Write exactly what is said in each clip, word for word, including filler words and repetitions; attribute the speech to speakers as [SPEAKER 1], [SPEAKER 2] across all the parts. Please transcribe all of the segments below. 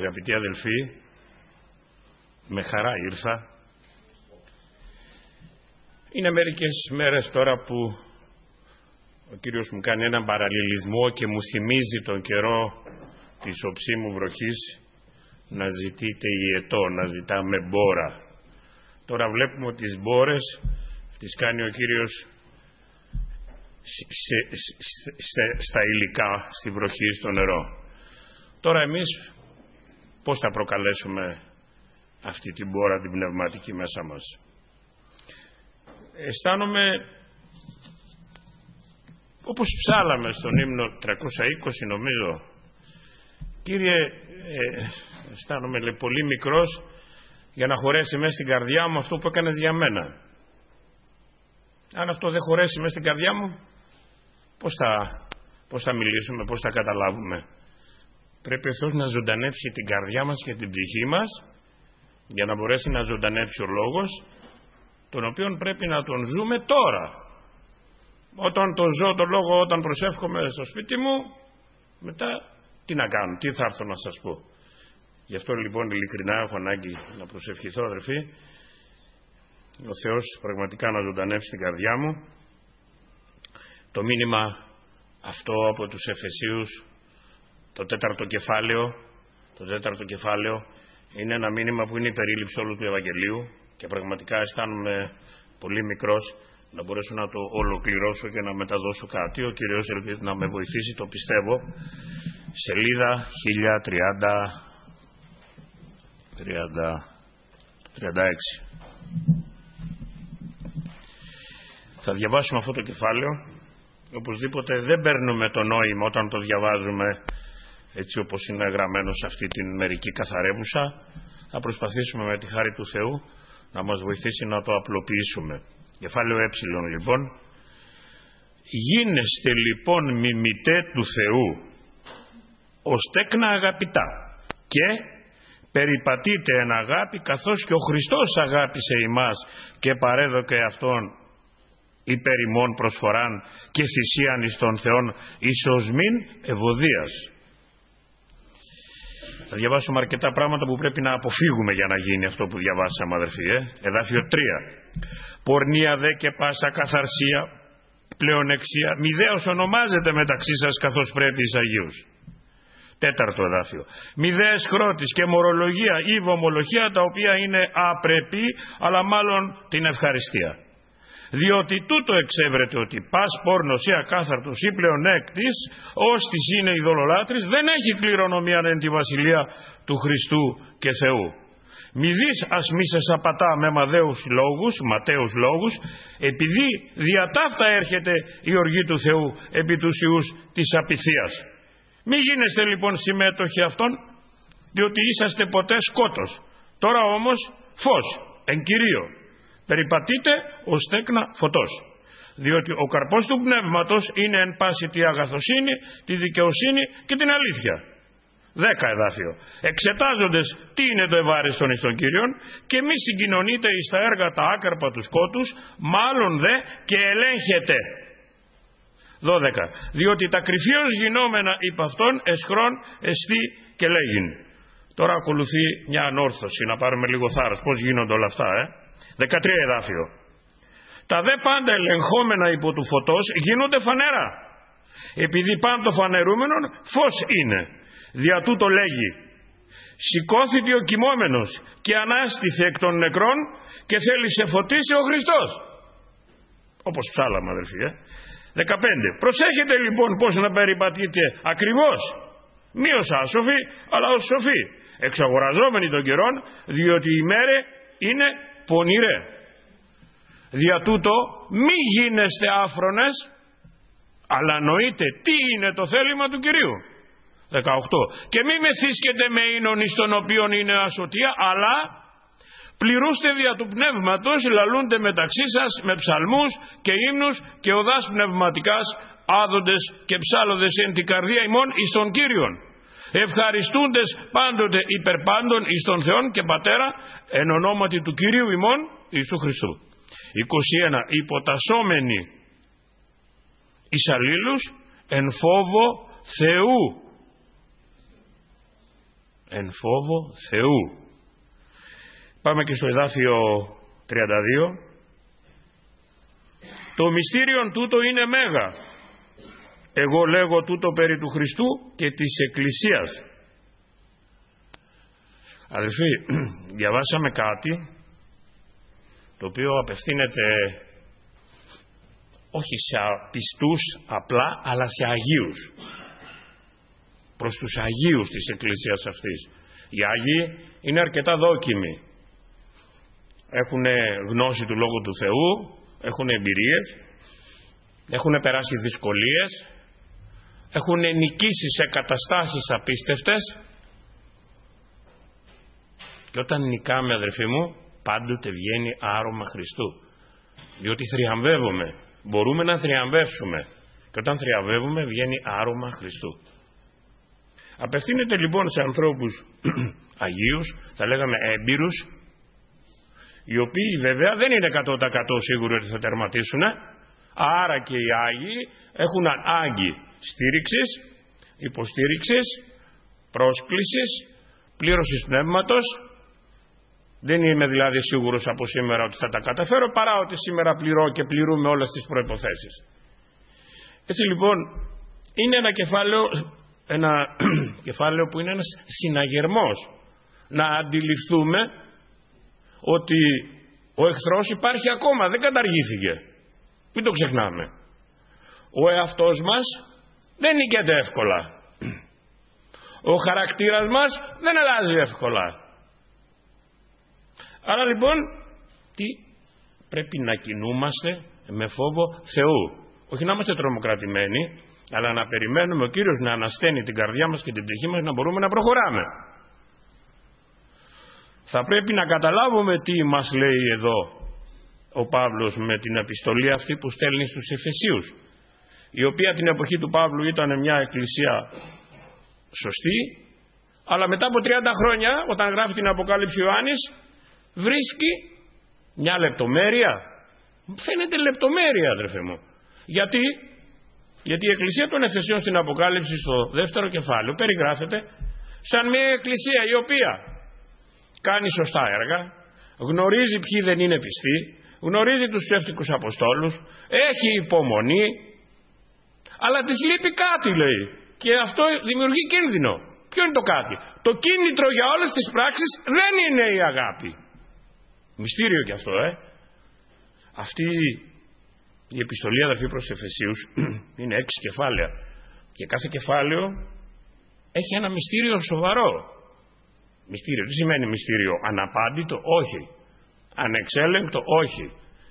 [SPEAKER 1] Αγαπητοί αδελφοί, με χαρά ήρθα. Είναι μερικές μέρες τώρα που ο Κύριος μου κάνει έναν παραλληλισμό και μου θυμίζει τον καιρό της οψίμου βροχής να ζητείτε ιετό, να ζητάμε μπόρα. Τώρα βλέπουμε ότι τις μπόρες τις κάνει ο Κύριος σε, σε, σε, στα υλικά, στη βροχή, στο νερό. Τώρα εμείς πώς θα προκαλέσουμε αυτή την μπόρα την πνευματική μέσα μας? Αισθάνομαι όπως ψάλαμε στον ύμνο τριακόσια είκοσι, νομίζω, Κύριε, ε, αισθάνομαι λέει, πολύ μικρός για να χωρέσει μέσα στην καρδιά μου αυτό που έκανες για μένα. Αν αυτό δεν χωρέσει μέσα στην καρδιά μου, πώς θα, πώς θα μιλήσουμε, πώς θα καταλάβουμε? Πρέπει ο Θεός να ζωντανέψει την καρδιά μας και την ψυχή μας για να μπορέσει να ζωντανέψει ο Λόγος, τον οποίον πρέπει να τον ζούμε τώρα. Όταν τον ζω τον Λόγο, όταν προσεύχομαι στο σπίτι μου, μετά τι να κάνω, τι θα έρθω να σας πω? Γι' αυτό λοιπόν ειλικρινά έχω ανάγκη να προσευχηθώ, αδερφοί, ο Θεός πραγματικά να ζωντανέψει την καρδιά μου. Το μήνυμα αυτό από τους Εφεσίους, το τέταρτο κεφάλαιο, το τέταρτο κεφάλαιο είναι ένα μήνυμα που είναι η περίληψη όλου του Ευαγγελίου και πραγματικά αισθάνομαι πολύ μικρός να μπορέσω να το ολοκληρώσω και να μεταδώσω κάτι. Ο Κύριος ελπίζει να με βοηθήσει, το πιστεύω. Σελίδα χίλια τριάντα έξι. Θα διαβάσουμε αυτό το κεφάλαιο. Οπωσδήποτε δεν παίρνουμε το νόημα όταν το διαβάζουμε έτσι όπως είναι γραμμένο σε αυτή την μερική καθαρεύουσα. Θα προσπαθήσουμε με τη χάρη του Θεού να μας βοηθήσει να το απλοποιήσουμε. Κεφάλαιο ε, λοιπόν. Γίνεστε λοιπόν μιμητέ του Θεού ως τέκνα αγαπητά και περιπατείτε εν αγάπη καθώς και ο Χριστός αγάπησε ημάς και παρέδωκε Αυτόν υπέρ ημών προσφοράν και θυσίαν εις τον Θεόν εις οσμήν ευωδίας. Θα διαβάσουμε αρκετά πράγματα που πρέπει να αποφύγουμε για να γίνει αυτό που διαβάσαμε, αδερφοί. Ε? Εδάφιο τρία. Πορνεία δε και πάσα καθαρσία, πλεονεξία, μηδέως ονομάζεται μεταξύ σας καθώς πρέπει εις Αγίους. Τέταρτο εδάφιο. Μηδέες χρώτης και μορολογία ή βομολογία, τα οποία είναι απρεπή, αλλά μάλλον την ευχαριστία. Διότι τούτο εξέβρεται ότι πας πόρνος ή ακάθαρτος ή πλεονέκτης, ώστις είναι ειδωλολάτρης, δεν έχει κληρονομία εν τη βασιλεία του Χριστού και Θεού. Μη δεις ας μη σε σαπατά με μαδαίους λόγους, ματαίους λόγους, επειδή δια ταύτα έρχεται η οργή του Θεού επί τους ιούς της απειθίας. Μη γίνεστε λοιπόν συμμέτοχοι αυτών, διότι είσαστε ποτέ σκότος. Τώρα όμως φως, εν Κυρίω. Περιπατείτε ως τέκνα φωτός. Διότι ο καρπός του πνεύματος είναι εν πάση τη αγαθοσύνη, τη δικαιοσύνη και την αλήθεια. Δέκα εδάφιο. Εξετάζοντες τι είναι το ευάριστον εις τον Κύριον και μη συγκοινωνείτε εις τα έργα τα άκαρπα του σκότους, μάλλον δε και ελέγχετε. Δώδεκα. Διότι τα κρυφίως γινόμενα υπ' αυτών εσχρόν εστί και λέγειν. Τώρα ακολουθεί μια ανόρθωση, να πάρουμε λίγο θάρρος. Πώς γίνονται όλα αυτά, ε? δεκατρία εδάφιο. Τα δε πάντα ελεγχόμενα υπό του φωτός γίνονται φανερά, επειδή πάντο φανερούμενον φως είναι. Δια τούτο λέγει, σηκώθηκε ο κοιμόμενος και ανάστηθε εκ των νεκρών και θέλει σε φωτίσει ο Χριστός. Όπως ψάλαμε, αδελφοί. Ε? δεκαπέντε. Προσέχετε λοιπόν πώς να περιπατείτε ακριβώς, μη ως άσοφοι, αλλά ως σοφοί, εξαγοραζόμενοι των καιρών, διότι η μέρε είναι πονηρέ. Δια τούτο μη γίνεστε άφρονες, αλλά νοείτε τι είναι το θέλημα του Κυρίου. δεκαοκτώ. Και μη μεθύσκετε με ίνον εις τον οποίον είναι ασωτεία, αλλά πληρούστε δια του πνεύματος, λαλούνται μεταξύ σας με ψαλμούς και ύμνους και οδάς πνευματικάς, άδοντες και ψάλλοντες εν την καρδία ημών εις τον Κύριον, ευχαριστούντες πάντοτε υπερπάντων εις τον Θεόν και Πατέρα εν ονόματι του Κυρίου ημών Ιησού Χριστού. είκοσι ένα. Υποτασσόμενοι εις αλλήλους εν φόβο Θεού. εν φόβο Θεού. Πάμε και στο εδάφιο τριάντα δύο. Το μυστήριον τούτο είναι μέγα. Εγώ λέγω τούτο περί του Χριστού και της Εκκλησίας. Αδελφοί, διαβάσαμε κάτι το οποίο απευθύνεται όχι σε πιστούς απλά, αλλά σε Αγίους. Προς τους Αγίους της Εκκλησίας αυτής. Οι Άγιοι είναι αρκετά δόκιμοι. Έχουν γνώση του Λόγου του Θεού, έχουν εμπειρίες, έχουν περάσει δυσκολίες, έχουν νικήσει σε καταστάσεις απίστευτες. Και όταν νικάμε, αδερφοί μου, πάντοτε βγαίνει άρωμα Χριστού. Διότι θριαμβεύουμε. Μπορούμε να θριαμβεύσουμε. Και όταν θριαμβεύουμε βγαίνει άρωμα Χριστού. Απευθύνεται λοιπόν σε ανθρώπους Αγίους, θα λέγαμε έμπειρους, οι οποίοι βέβαια δεν είναι εκατό τοις εκατό σίγουροι ότι θα τερματίσουν. Άρα και οι Άγιοι έχουν ανάγκη στήριξης, υποστήριξης, πρόσκλησης, πλήρωσης πνεύματος. Δεν είμαι δηλαδή σίγουρος από σήμερα ότι θα τα καταφέρω, παρά ότι σήμερα πληρώ και πληρούμε όλες τις προϋποθέσεις. Έτσι λοιπόν είναι ένα κεφάλαιο, ένα κεφάλαιο που είναι ένας συναγερμός να αντιληφθούμε ότι ο εχθρός υπάρχει ακόμα, δεν καταργήθηκε. Μην το ξεχνάμε. Ο εαυτός μας δεν νικέται εύκολα. Ο χαρακτήρας μας δεν αλλάζει εύκολα. Άρα λοιπόν τι πρέπει να κινούμαστε με φόβο Θεού. Όχι να είμαστε τρομοκρατημένοι, αλλά να περιμένουμε ο Κύριος να ανασταίνει την καρδιά μας και την ψυχή μας, να μπορούμε να προχωράμε. Θα πρέπει να καταλάβουμε τι μας λέει εδώ ο Παύλος με την επιστολή αυτή που στέλνει στους Εφεσίους, η οποία την εποχή του Παύλου ήταν μια εκκλησία σωστή, αλλά μετά από τριάντα χρόνια, όταν γράφει την Αποκάλυψη Ιωάννης, βρίσκει μια λεπτομέρεια. Φαίνεται λεπτομέρεια, αδερφέ μου. Γιατί, γιατί η εκκλησία των Εφεσίων στην Αποκάλυψη στο δεύτερο κεφάλαιο περιγράφεται σαν μια εκκλησία η οποία κάνει σωστά έργα, γνωρίζει ποιοι δεν είναι πιστοί, γνωρίζει τους ψεύτικους αποστόλους, έχει υπομονή, αλλά της λείπει κάτι, λέει, και αυτό δημιουργεί κίνδυνο. Ποιο είναι το κάτι? Το κίνητρο για όλες τις πράξεις δεν είναι η αγάπη. Μυστήριο κι αυτό, ε. Αυτή η επιστολή, αδερφοί, προς τους Εφεσίους είναι έξι κεφάλαια και κάθε κεφάλαιο έχει ένα μυστήριο σοβαρό. Μυστήριο, τι σημαίνει μυστήριο? Αναπάντητο? Όχι. Ανεξέλεγκτο? Όχι.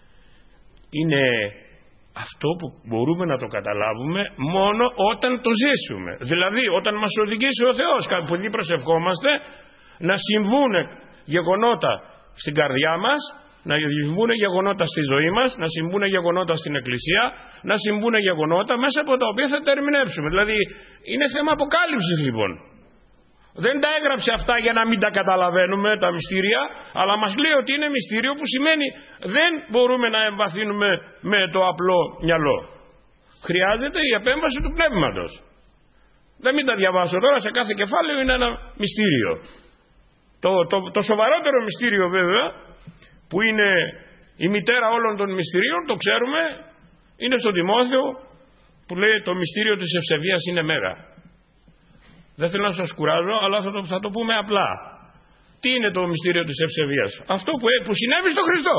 [SPEAKER 1] Είναι αυτό που μπορούμε να το καταλάβουμε μόνο όταν το ζήσουμε. Δηλαδή όταν μας οδηγήσει ο Θεός, επειδή προσευχόμαστε να συμβούν γεγονότα στην καρδιά μας, να συμβούν γεγονότα στη ζωή μας, να συμβούν γεγονότα στην Εκκλησία, να συμβούν γεγονότα μέσα από τα οποία θα τα ερμηνεύσουμε. Δηλαδή είναι θέμα αποκάλυψης λοιπόν. Δεν τα έγραψε αυτά για να μην τα καταλαβαίνουμε τα μυστήρια, αλλά μας λέει ότι είναι μυστήριο, που σημαίνει δεν μπορούμε να εμβαθύνουμε με το απλό μυαλό. Χρειάζεται η επέμβαση του πνεύματος. Δεν μην τα διαβάσω τώρα, σε κάθε κεφάλαιο είναι ένα μυστήριο. Το, το, το σοβαρότερο μυστήριο βέβαια, που είναι η μητέρα όλων των μυστηρίων, το ξέρουμε, είναι στο Τιμόθεο, που λέει το μυστήριο της ευσεβίας είναι μέγα. Δεν θέλω να σας κουράζω, αλλά θα το, θα το πούμε απλά. Τι είναι το μυστήριο της ευσεβίας? Αυτό που, που συνέβη στο Χριστό.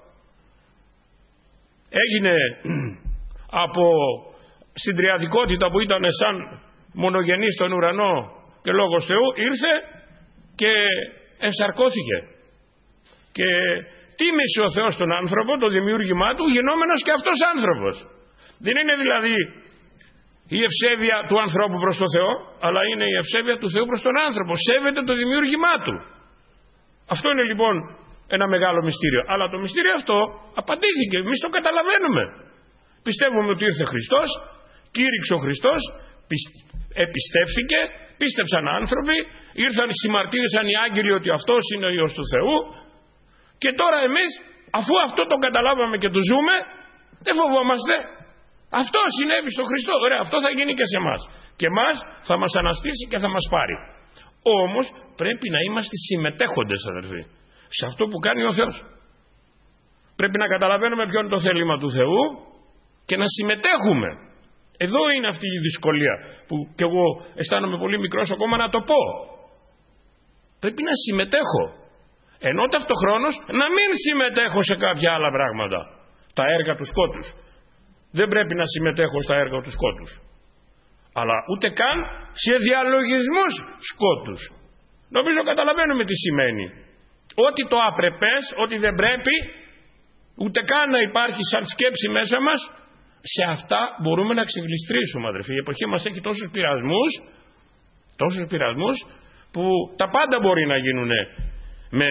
[SPEAKER 1] Έγινε από συντριαδικότητα που ήταν σαν μονογενή στον ουρανό και λόγος Θεού, ήρθε και ενσαρκώθηκε. Και τίμησε ο Θεός τον άνθρωπο, το δημιούργημά του, γινόμενος και αυτός άνθρωπος. Δεν είναι δηλαδή η ευσέβεια του ανθρώπου προς τον Θεό, αλλά είναι η ευσέβεια του Θεού προς τον άνθρωπο. Σέβεται το δημιούργημά του. Αυτό είναι λοιπόν ένα μεγάλο μυστήριο. Αλλά το μυστήριο αυτό απαντήθηκε. Εμείς το καταλαβαίνουμε. Πιστεύουμε ότι ήρθε Χριστός, κήρυξε ο Χριστός, επιστεύθηκε, πίστεψαν άνθρωποι, ήρθαν, συμμαρτύρησαν οι άγγελοι ότι αυτός είναι ο Υιός του Θεού, και τώρα εμείς, αφού αυτό το καταλάβαμε και το ζούμε, δεν φοβόμαστε. Αυτό συνέβη στο Χριστό. Ωραία, αυτό θα γίνει και σε εμάς. Και εμάς θα μας αναστήσει και θα μας πάρει. Όμως πρέπει να είμαστε συμμετέχοντες, αδερφοί, σε αυτό που κάνει ο Θεός. Πρέπει να καταλαβαίνουμε ποιο είναι το θέλημα του Θεού και να συμμετέχουμε. Εδώ είναι αυτή η δυσκολία που κι εγώ αισθάνομαι πολύ μικρός ακόμα να το πω. Πρέπει να συμμετέχω, ενώ ταυτοχρόνως να μην συμμετέχω σε κάποια άλλα πράγματα, τα έργα του σκότους. Δεν πρέπει να συμμετέχω στα έργα του σκότους, αλλά ούτε καν σε διαλογισμούς σκότους. Νομίζω καταλαβαίνουμε τι σημαίνει. Ό,τι το απρεπές, ό,τι δεν πρέπει ούτε καν να υπάρχει σαν σκέψη μέσα μας, σε αυτά μπορούμε να ξεγλιστρήσουμε, αδερφοί. Η εποχή μας έχει τόσους πειρασμούς, τόσους πειρασμούς που τα πάντα μπορεί να γίνουν με,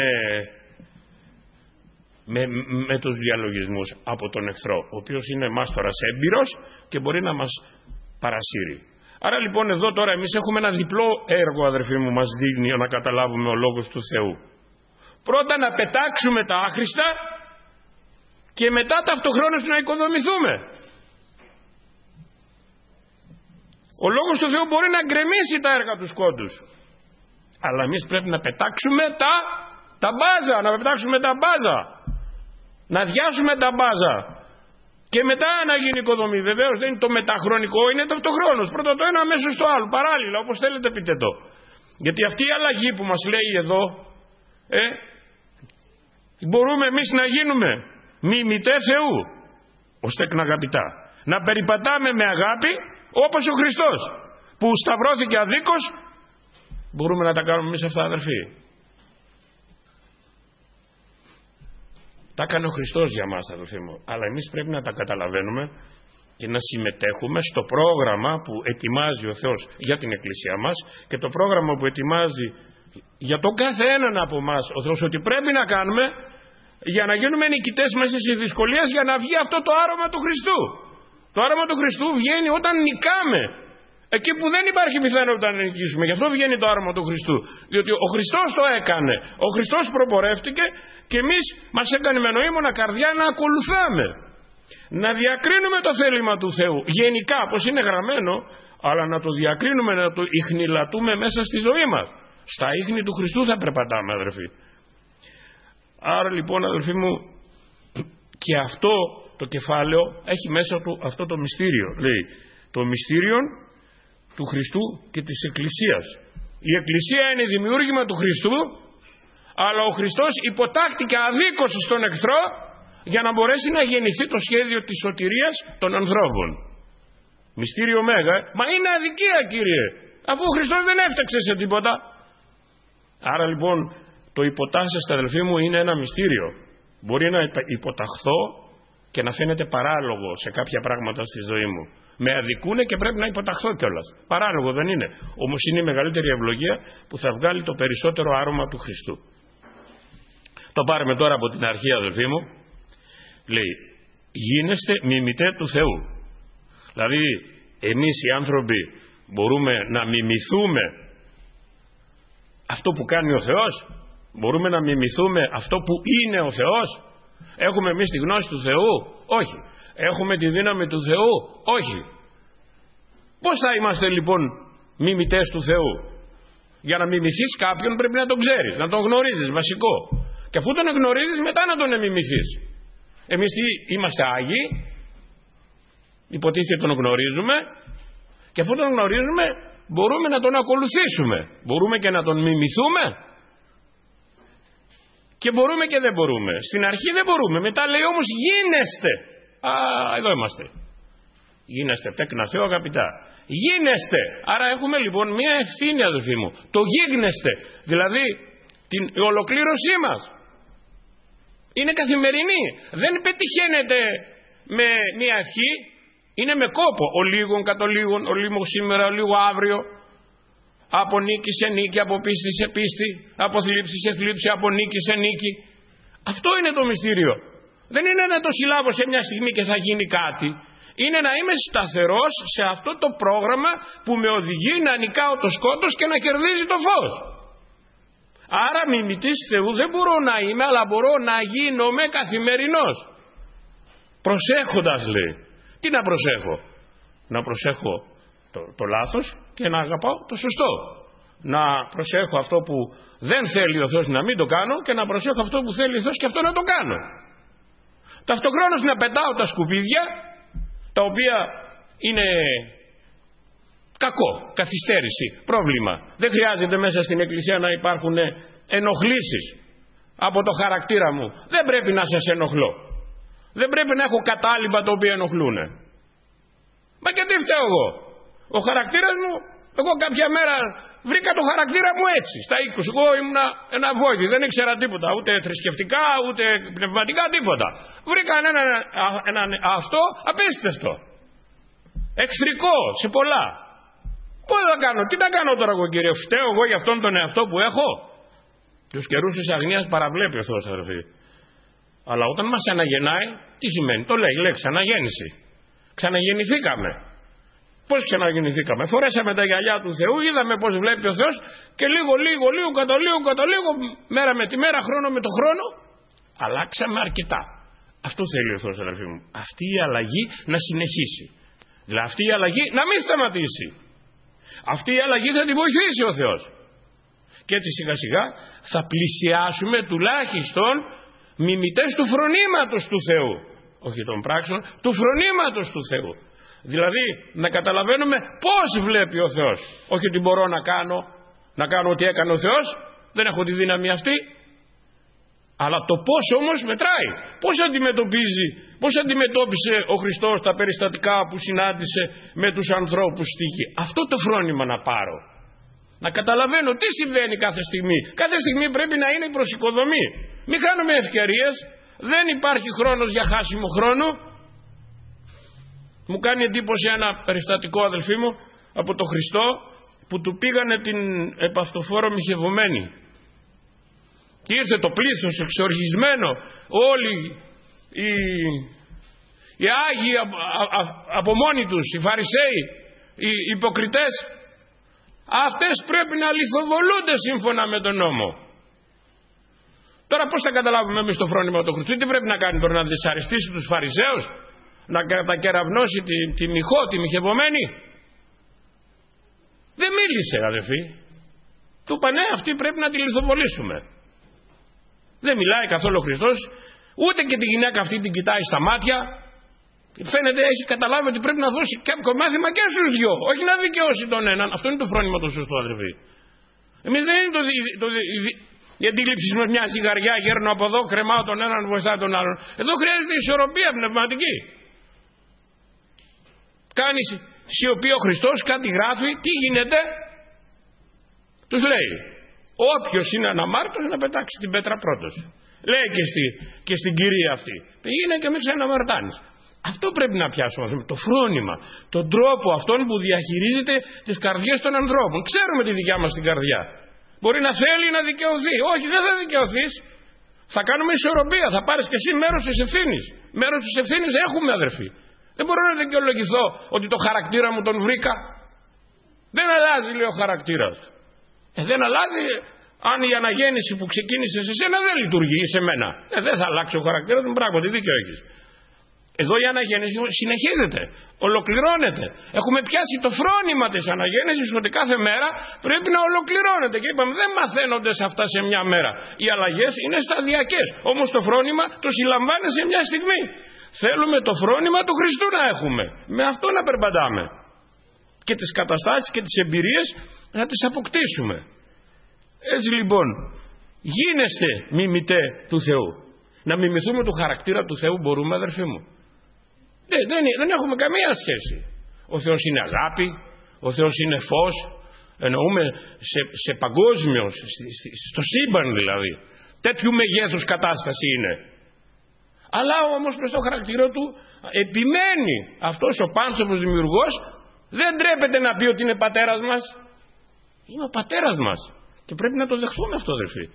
[SPEAKER 1] με, με τους διαλογισμούς από τον εχθρό, ο οποίος είναι μάστορας έμπειρος και μπορεί να μας παρασύρει. Άρα λοιπόν εδώ τώρα εμείς έχουμε ένα διπλό έργο, αδερφοί μου, μας δείχνει να καταλάβουμε ο λόγος του Θεού. Πρώτα να πετάξουμε τα άχρηστα και μετά ταυτοχρόνως να οικοδομηθούμε. Ο λόγος του Θεού μπορεί να γκρεμίσει τα έργα του σκότους, αλλά εμείς πρέπει να πετάξουμε τα, τα μπάζα, να πετάξουμε τα μπάζα, να διάσουμε τα μπάζα και μετά να γίνει οικοδομή. Βεβαίως δεν είναι το μεταχρονικό, είναι ταυτοχρόνως. Πρώτα το ένα αμέσως στο άλλο, παράλληλα, όπως θέλετε πείτε το. Γιατί αυτή η αλλαγή που μας λέει εδώ, ε, μπορούμε εμείς να γίνουμε μιμητές Θεού, ώστε να αγαπητά, να περιπατάμε με αγάπη όπως ο Χριστός που σταυρώθηκε αδίκως. Μπορούμε να τα κάνουμε εμείς αυτά, αδερφοί. Τα έκανε ο Χριστός για μας, αδερφοί μου, αλλά εμείς πρέπει να τα καταλαβαίνουμε και να συμμετέχουμε στο πρόγραμμα που ετοιμάζει ο Θεός για την Εκκλησία μας και το πρόγραμμα που ετοιμάζει για τον κάθε έναν από εμάς ο Θεός, ότι πρέπει να κάνουμε για να γίνουμε νικητές μέσα στις δυσκολίες, για να βγει αυτό το άρωμα του Χριστού. Το άρωμα του Χριστού βγαίνει όταν νικάμε, εκεί που δεν υπάρχει πιθανότητα να νικήσουμε. Γι' αυτό βγαίνει το άρωμα του Χριστού, διότι ο Χριστός το έκανε, ο Χριστός προπορεύτηκε και εμείς μας έκανε με νοήμωνα καρδιά να ακολουθάμε, να διακρίνουμε το θέλημα του Θεού γενικά πως είναι γραμμένο, αλλά να το διακρίνουμε, να το ιχνηλατούμε μέσα στη ζωή μας. Στα ίχνη του Χριστού θα περπατάμε, αδερφοί. Άρα λοιπόν, αδελφοί μου, και αυτό το κεφάλαιο έχει μέσα του αυτό το μυστήριο. Λέει το μυστήριο του Χριστού και της Εκκλησίας. Η Εκκλησία είναι δημιούργημα του Χριστού, αλλά ο Χριστός υποτάχτηκε αδίκως στον εχθρό για να μπορέσει να γεννηθεί το σχέδιο της σωτηρίας των ανθρώπων. Μυστήριο μέγα. Μα είναι αδικία, Κύριε, αφού ο Χριστός δεν έφταξε σε τίποτα. Άρα λοιπόν το υποτάσσεστε, αδελφοί μου, είναι ένα μυστήριο. Μπορεί να υποταχθώ και να φαίνεται παράλογο σε κάποια πράγματα στη ζωή μου. Με αδικούνε και πρέπει να υποταχθώ κιόλας. Παράλογο δεν είναι. Όμως είναι η μεγαλύτερη ευλογία που θα βγάλει το περισσότερο άρωμα του Χριστού. Το πάρουμε τώρα από την αρχή, αδελφοί μου. Λέει, γίνεστε μιμητέ του Θεού. Δηλαδή εμείς οι άνθρωποι μπορούμε να μιμηθούμε αυτό που κάνει ο Θεός. Μπορούμε να μιμηθούμε αυτό που είναι ο Θεός. Έχουμε εμείς τη γνώση του Θεού? Όχι. Έχουμε τη δύναμη του Θεού? Όχι. Πώς θα είμαστε λοιπόν μιμητές του Θεού? Για να μιμηθείς κάποιον πρέπει να τον ξέρεις, να τον γνωρίζεις, βασικό. Και αφού τον γνωρίζεις μετά να τον μιμηθείς. Εμείς τι είμαστε Άγιοι, υποτίθεται τον γνωρίζουμε, και αφού τον γνωρίζουμε μπορούμε να τον ακολουθήσουμε. Μπορούμε και να τον μιμηθούμε και μπορούμε και δεν μπορούμε. Στην αρχή δεν μπορούμε, μετά λέει όμως γίνεστε. Α, εδώ είμαστε. Γίνεστε, τέκνα Θεό αγαπητά. Γίνεστε. Άρα έχουμε λοιπόν μία ευθύνη, αδελφοί μου. Το γίγνεστε, δηλαδή την ολοκλήρωσή μας. Είναι καθημερινή. Δεν πετυχαίνεται με μία ευχή. Είναι με κόπο. Ο λίγον κατ' ο λίγον, ο λίγο σήμερα, ο λίγο αύριο. Από νίκη σε νίκη, από πίστη σε πίστη, από θλίψη σε θλίψη, από νίκη σε νίκη. Αυτό είναι το μυστήριο. Δεν είναι να το συλλάβω σε μια στιγμή και θα γίνει κάτι. Είναι να είμαι σταθερός σε αυτό το πρόγραμμα που με οδηγεί να νικάω το σκότος και να κερδίζει το φως. Άρα μιμητής Θεού δεν μπορώ να είμαι, αλλά μπορώ να γίνομαι καθημερινός. Προσέχοντας, λέει. Τι να προσέχω? Να προσέχω το, το λάθος και να αγαπάω το σωστό. να προσέχω αυτό που δεν θέλει ο Θεός να μην το κάνω και να προσέχω αυτό που θέλει ο Θεός και αυτό να το κάνω. Ταυτοχρόνως να πετάω τα σκουπίδια, τα οποία είναι κακό, καθυστέρηση, πρόβλημα. Δεν χρειάζεται μέσα στην Εκκλησία να υπάρχουν ενοχλήσεις από το χαρακτήρα μου. Δεν πρέπει να σας ενοχλώ. Δεν πρέπει να έχω κατάλοιπα τα οποία ενοχλούν. Μα και τι φταίω εγώ? Ο χαρακτήρας μου, εγώ κάποια μέρα βρήκα το χαρακτήρα μου έτσι. Στα είκοσι εγώ ήμουνα ένα βόηδι, δεν ήξερα τίποτα, ούτε θρησκευτικά, ούτε πνευματικά, τίποτα. Βρήκα ένα, ένα, ένα αυτό απίστευτο. Εχθρικό σε πολλά. Πώς θα κάνω, τι να κάνω τώρα εγώ, κύριε? Φταίω εγώ για αυτόν τον εαυτό που έχω? Τους καιρούς της αγνίας παραβλέπει ο Θεός, αδερφοί. Αλλά όταν μας αναγεννάει, τι σημαίνει? Το λέει, λέει ξαναγέννηση. Ξαναγεννηθήκαμε. Πώς ξαναγεννηθήκαμε? Φορέσαμε τα γυαλιά του Θεού, είδαμε πώς βλέπει ο Θεός και λίγο, λίγο, λίγο, κατά λίγο, κατά λίγο, μέρα με τη μέρα, χρόνο με το χρόνο, αλλάξαμε αρκετά. Αυτό θέλει ο Θεός, αδερφοί μου. Αυτή η αλλαγή να συνεχίσει. Δηλαδή αυτή η αλλαγή να μην σταματήσει. Αυτή η αλλαγή θα τη βοηθήσει ο Θεός. Και έτσι σιγά σιγά θα πλησιάσουμε τουλάχιστον μιμητές του φρονήματος του Θεού. Όχι των πράξεων, του φρονήματος του Θεού. Δηλαδή να καταλαβαίνουμε πώς βλέπει ο Θεός. Όχι ότι μπορώ να κάνω, να κάνω ό,τι έκανε ο Θεός, δεν έχω τη δύναμη αυτή. Αλλά το πώς όμως μετράει. Πώς αντιμετωπίζει, πώς αντιμετώπισε ο Χριστός τα περιστατικά που συνάντησε με τους ανθρώπους στη γη. Αυτό το φρόνημα να πάρω. Να καταλαβαίνω τι συμβαίνει κάθε στιγμή. Κάθε στιγμή πρέπει να είναι η προσοικοδομή. Μην κάνουμε ευκαιρίες. Δεν υπάρχει χρόνος για χάσιμο χρόνο. Μου κάνει εντύπωση ένα περιστατικό, αδελφοί μου, από τον Χριστό, που του πήγανε την επαυτοφόρο μοιχευωμένη. Και ήρθε το πλήθος εξοργισμένο, όλοι οι, οι Άγιοι από, α, από μόνοι τους, οι Φαρισαίοι, οι υποκριτές. Αυτές πρέπει να λιθοβολούνται σύμφωνα με τον νόμο. Τώρα πώς θα καταλάβουμε εμείς το φρόνημα του Χριστού? Τι πρέπει να κάνει τώρα? Να δυσαρεστήσει τους Φαρισαίους? Να κατακεραυνώσει τη, τη μοιχό, τη μοιχευωμένη? Δεν μίλησε, αδελφοί. Του είπα ναι, αυτή πρέπει να τη λιθοβολήσουμε. Δεν μιλάει καθόλου ο Χριστός, ούτε και τη γυναίκα αυτή την κοιτάει στα μάτια. Φαίνεται έχει καταλάβει ότι πρέπει να δώσει κάποιο μάθημα και στους δυο, όχι να δικαιώσει τον έναν. Αυτό είναι το φρόνημα το σωστό, αδελφοί. Εμείς δεν είναι το, το, το, η αντίληψη με μια σιγαριά, γέρνω από εδώ, κρεμάω τον έναν, βοηθάω τον άλλον. Εδώ χρειάζεται ισορροπία πνευματική. Κάνει σιωπή ο Χριστός, κάτι γράφει, τι γίνεται? Τους λέει, όποιος είναι αναμάρτητος να πετάξει την πέτρα πρώτος. Λέει και, στη, και στην κυρία αυτή, πήγαινε και μην ξαναμαρτάνεις. Αυτό πρέπει να πιάσουμε, το φρόνημα, τον τρόπο αυτόν που διαχειρίζεται τις καρδιές των ανθρώπων. Ξέρουμε τη δικιά μας την καρδιά. Μπορεί να θέλει να δικαιωθεί. Όχι, δεν θα δικαιωθείς. Θα κάνουμε ισορροπία. Θα πάρεις και εσύ μέρος της ευθύνης. Μέρος της ευθύνης έχουμε, αδερφοί. Δεν μπορώ να δικαιολογηθώ ότι το χαρακτήρα μου τον βρήκα. Δεν αλλάζει, λέει, ο χαρακτήρας. Ε, δεν αλλάζει αν η αναγέννηση που ξεκίνησε σε σένα δεν λειτουργεί σε μένα. Ε, δεν θα αλλάξει ο χαρακτήρας μου, πράγματι δίκιο έχεις. Εδώ η αναγέννηση συνεχίζεται, ολοκληρώνεται. Έχουμε πιάσει το φρόνημα της αναγέννησης ότι κάθε μέρα πρέπει να ολοκληρώνεται. Και είπαμε δεν μαθαίνονται σε αυτά σε μια μέρα. Οι αλλαγές είναι σταδιακές. Όμως το φρόνημα το συλλαμβάνει σε μια στιγμή. Θέλουμε το φρόνημα του Χριστού να έχουμε. Με αυτό να περπατάμε. Και τις καταστάσεις και τις εμπειρίες να τις αποκτήσουμε. Έτσι λοιπόν, γίνεστε μιμητέ του Θεού. Να μιμηθούμε το χαρακτήρα του Θεού μπορούμε, αδερφοί μου? Δεν, δεν, δεν έχουμε καμία σχέση. Ο Θεός είναι αγάπη, ο Θεός είναι φως, εννοούμε σε, σε παγκόσμιο, στο σύμπαν δηλαδή. Τέτοιου μεγέθους κατάσταση είναι. Αλλά όμως μες στο χαρακτήρα του επιμένει αυτός ο πάνθρωπος δημιουργός, δεν τρέπεται να πει ότι είναι πατέρας μας. Είναι ο πατέρας μας και πρέπει να το δεχθούμε αυτό, αδερφοί.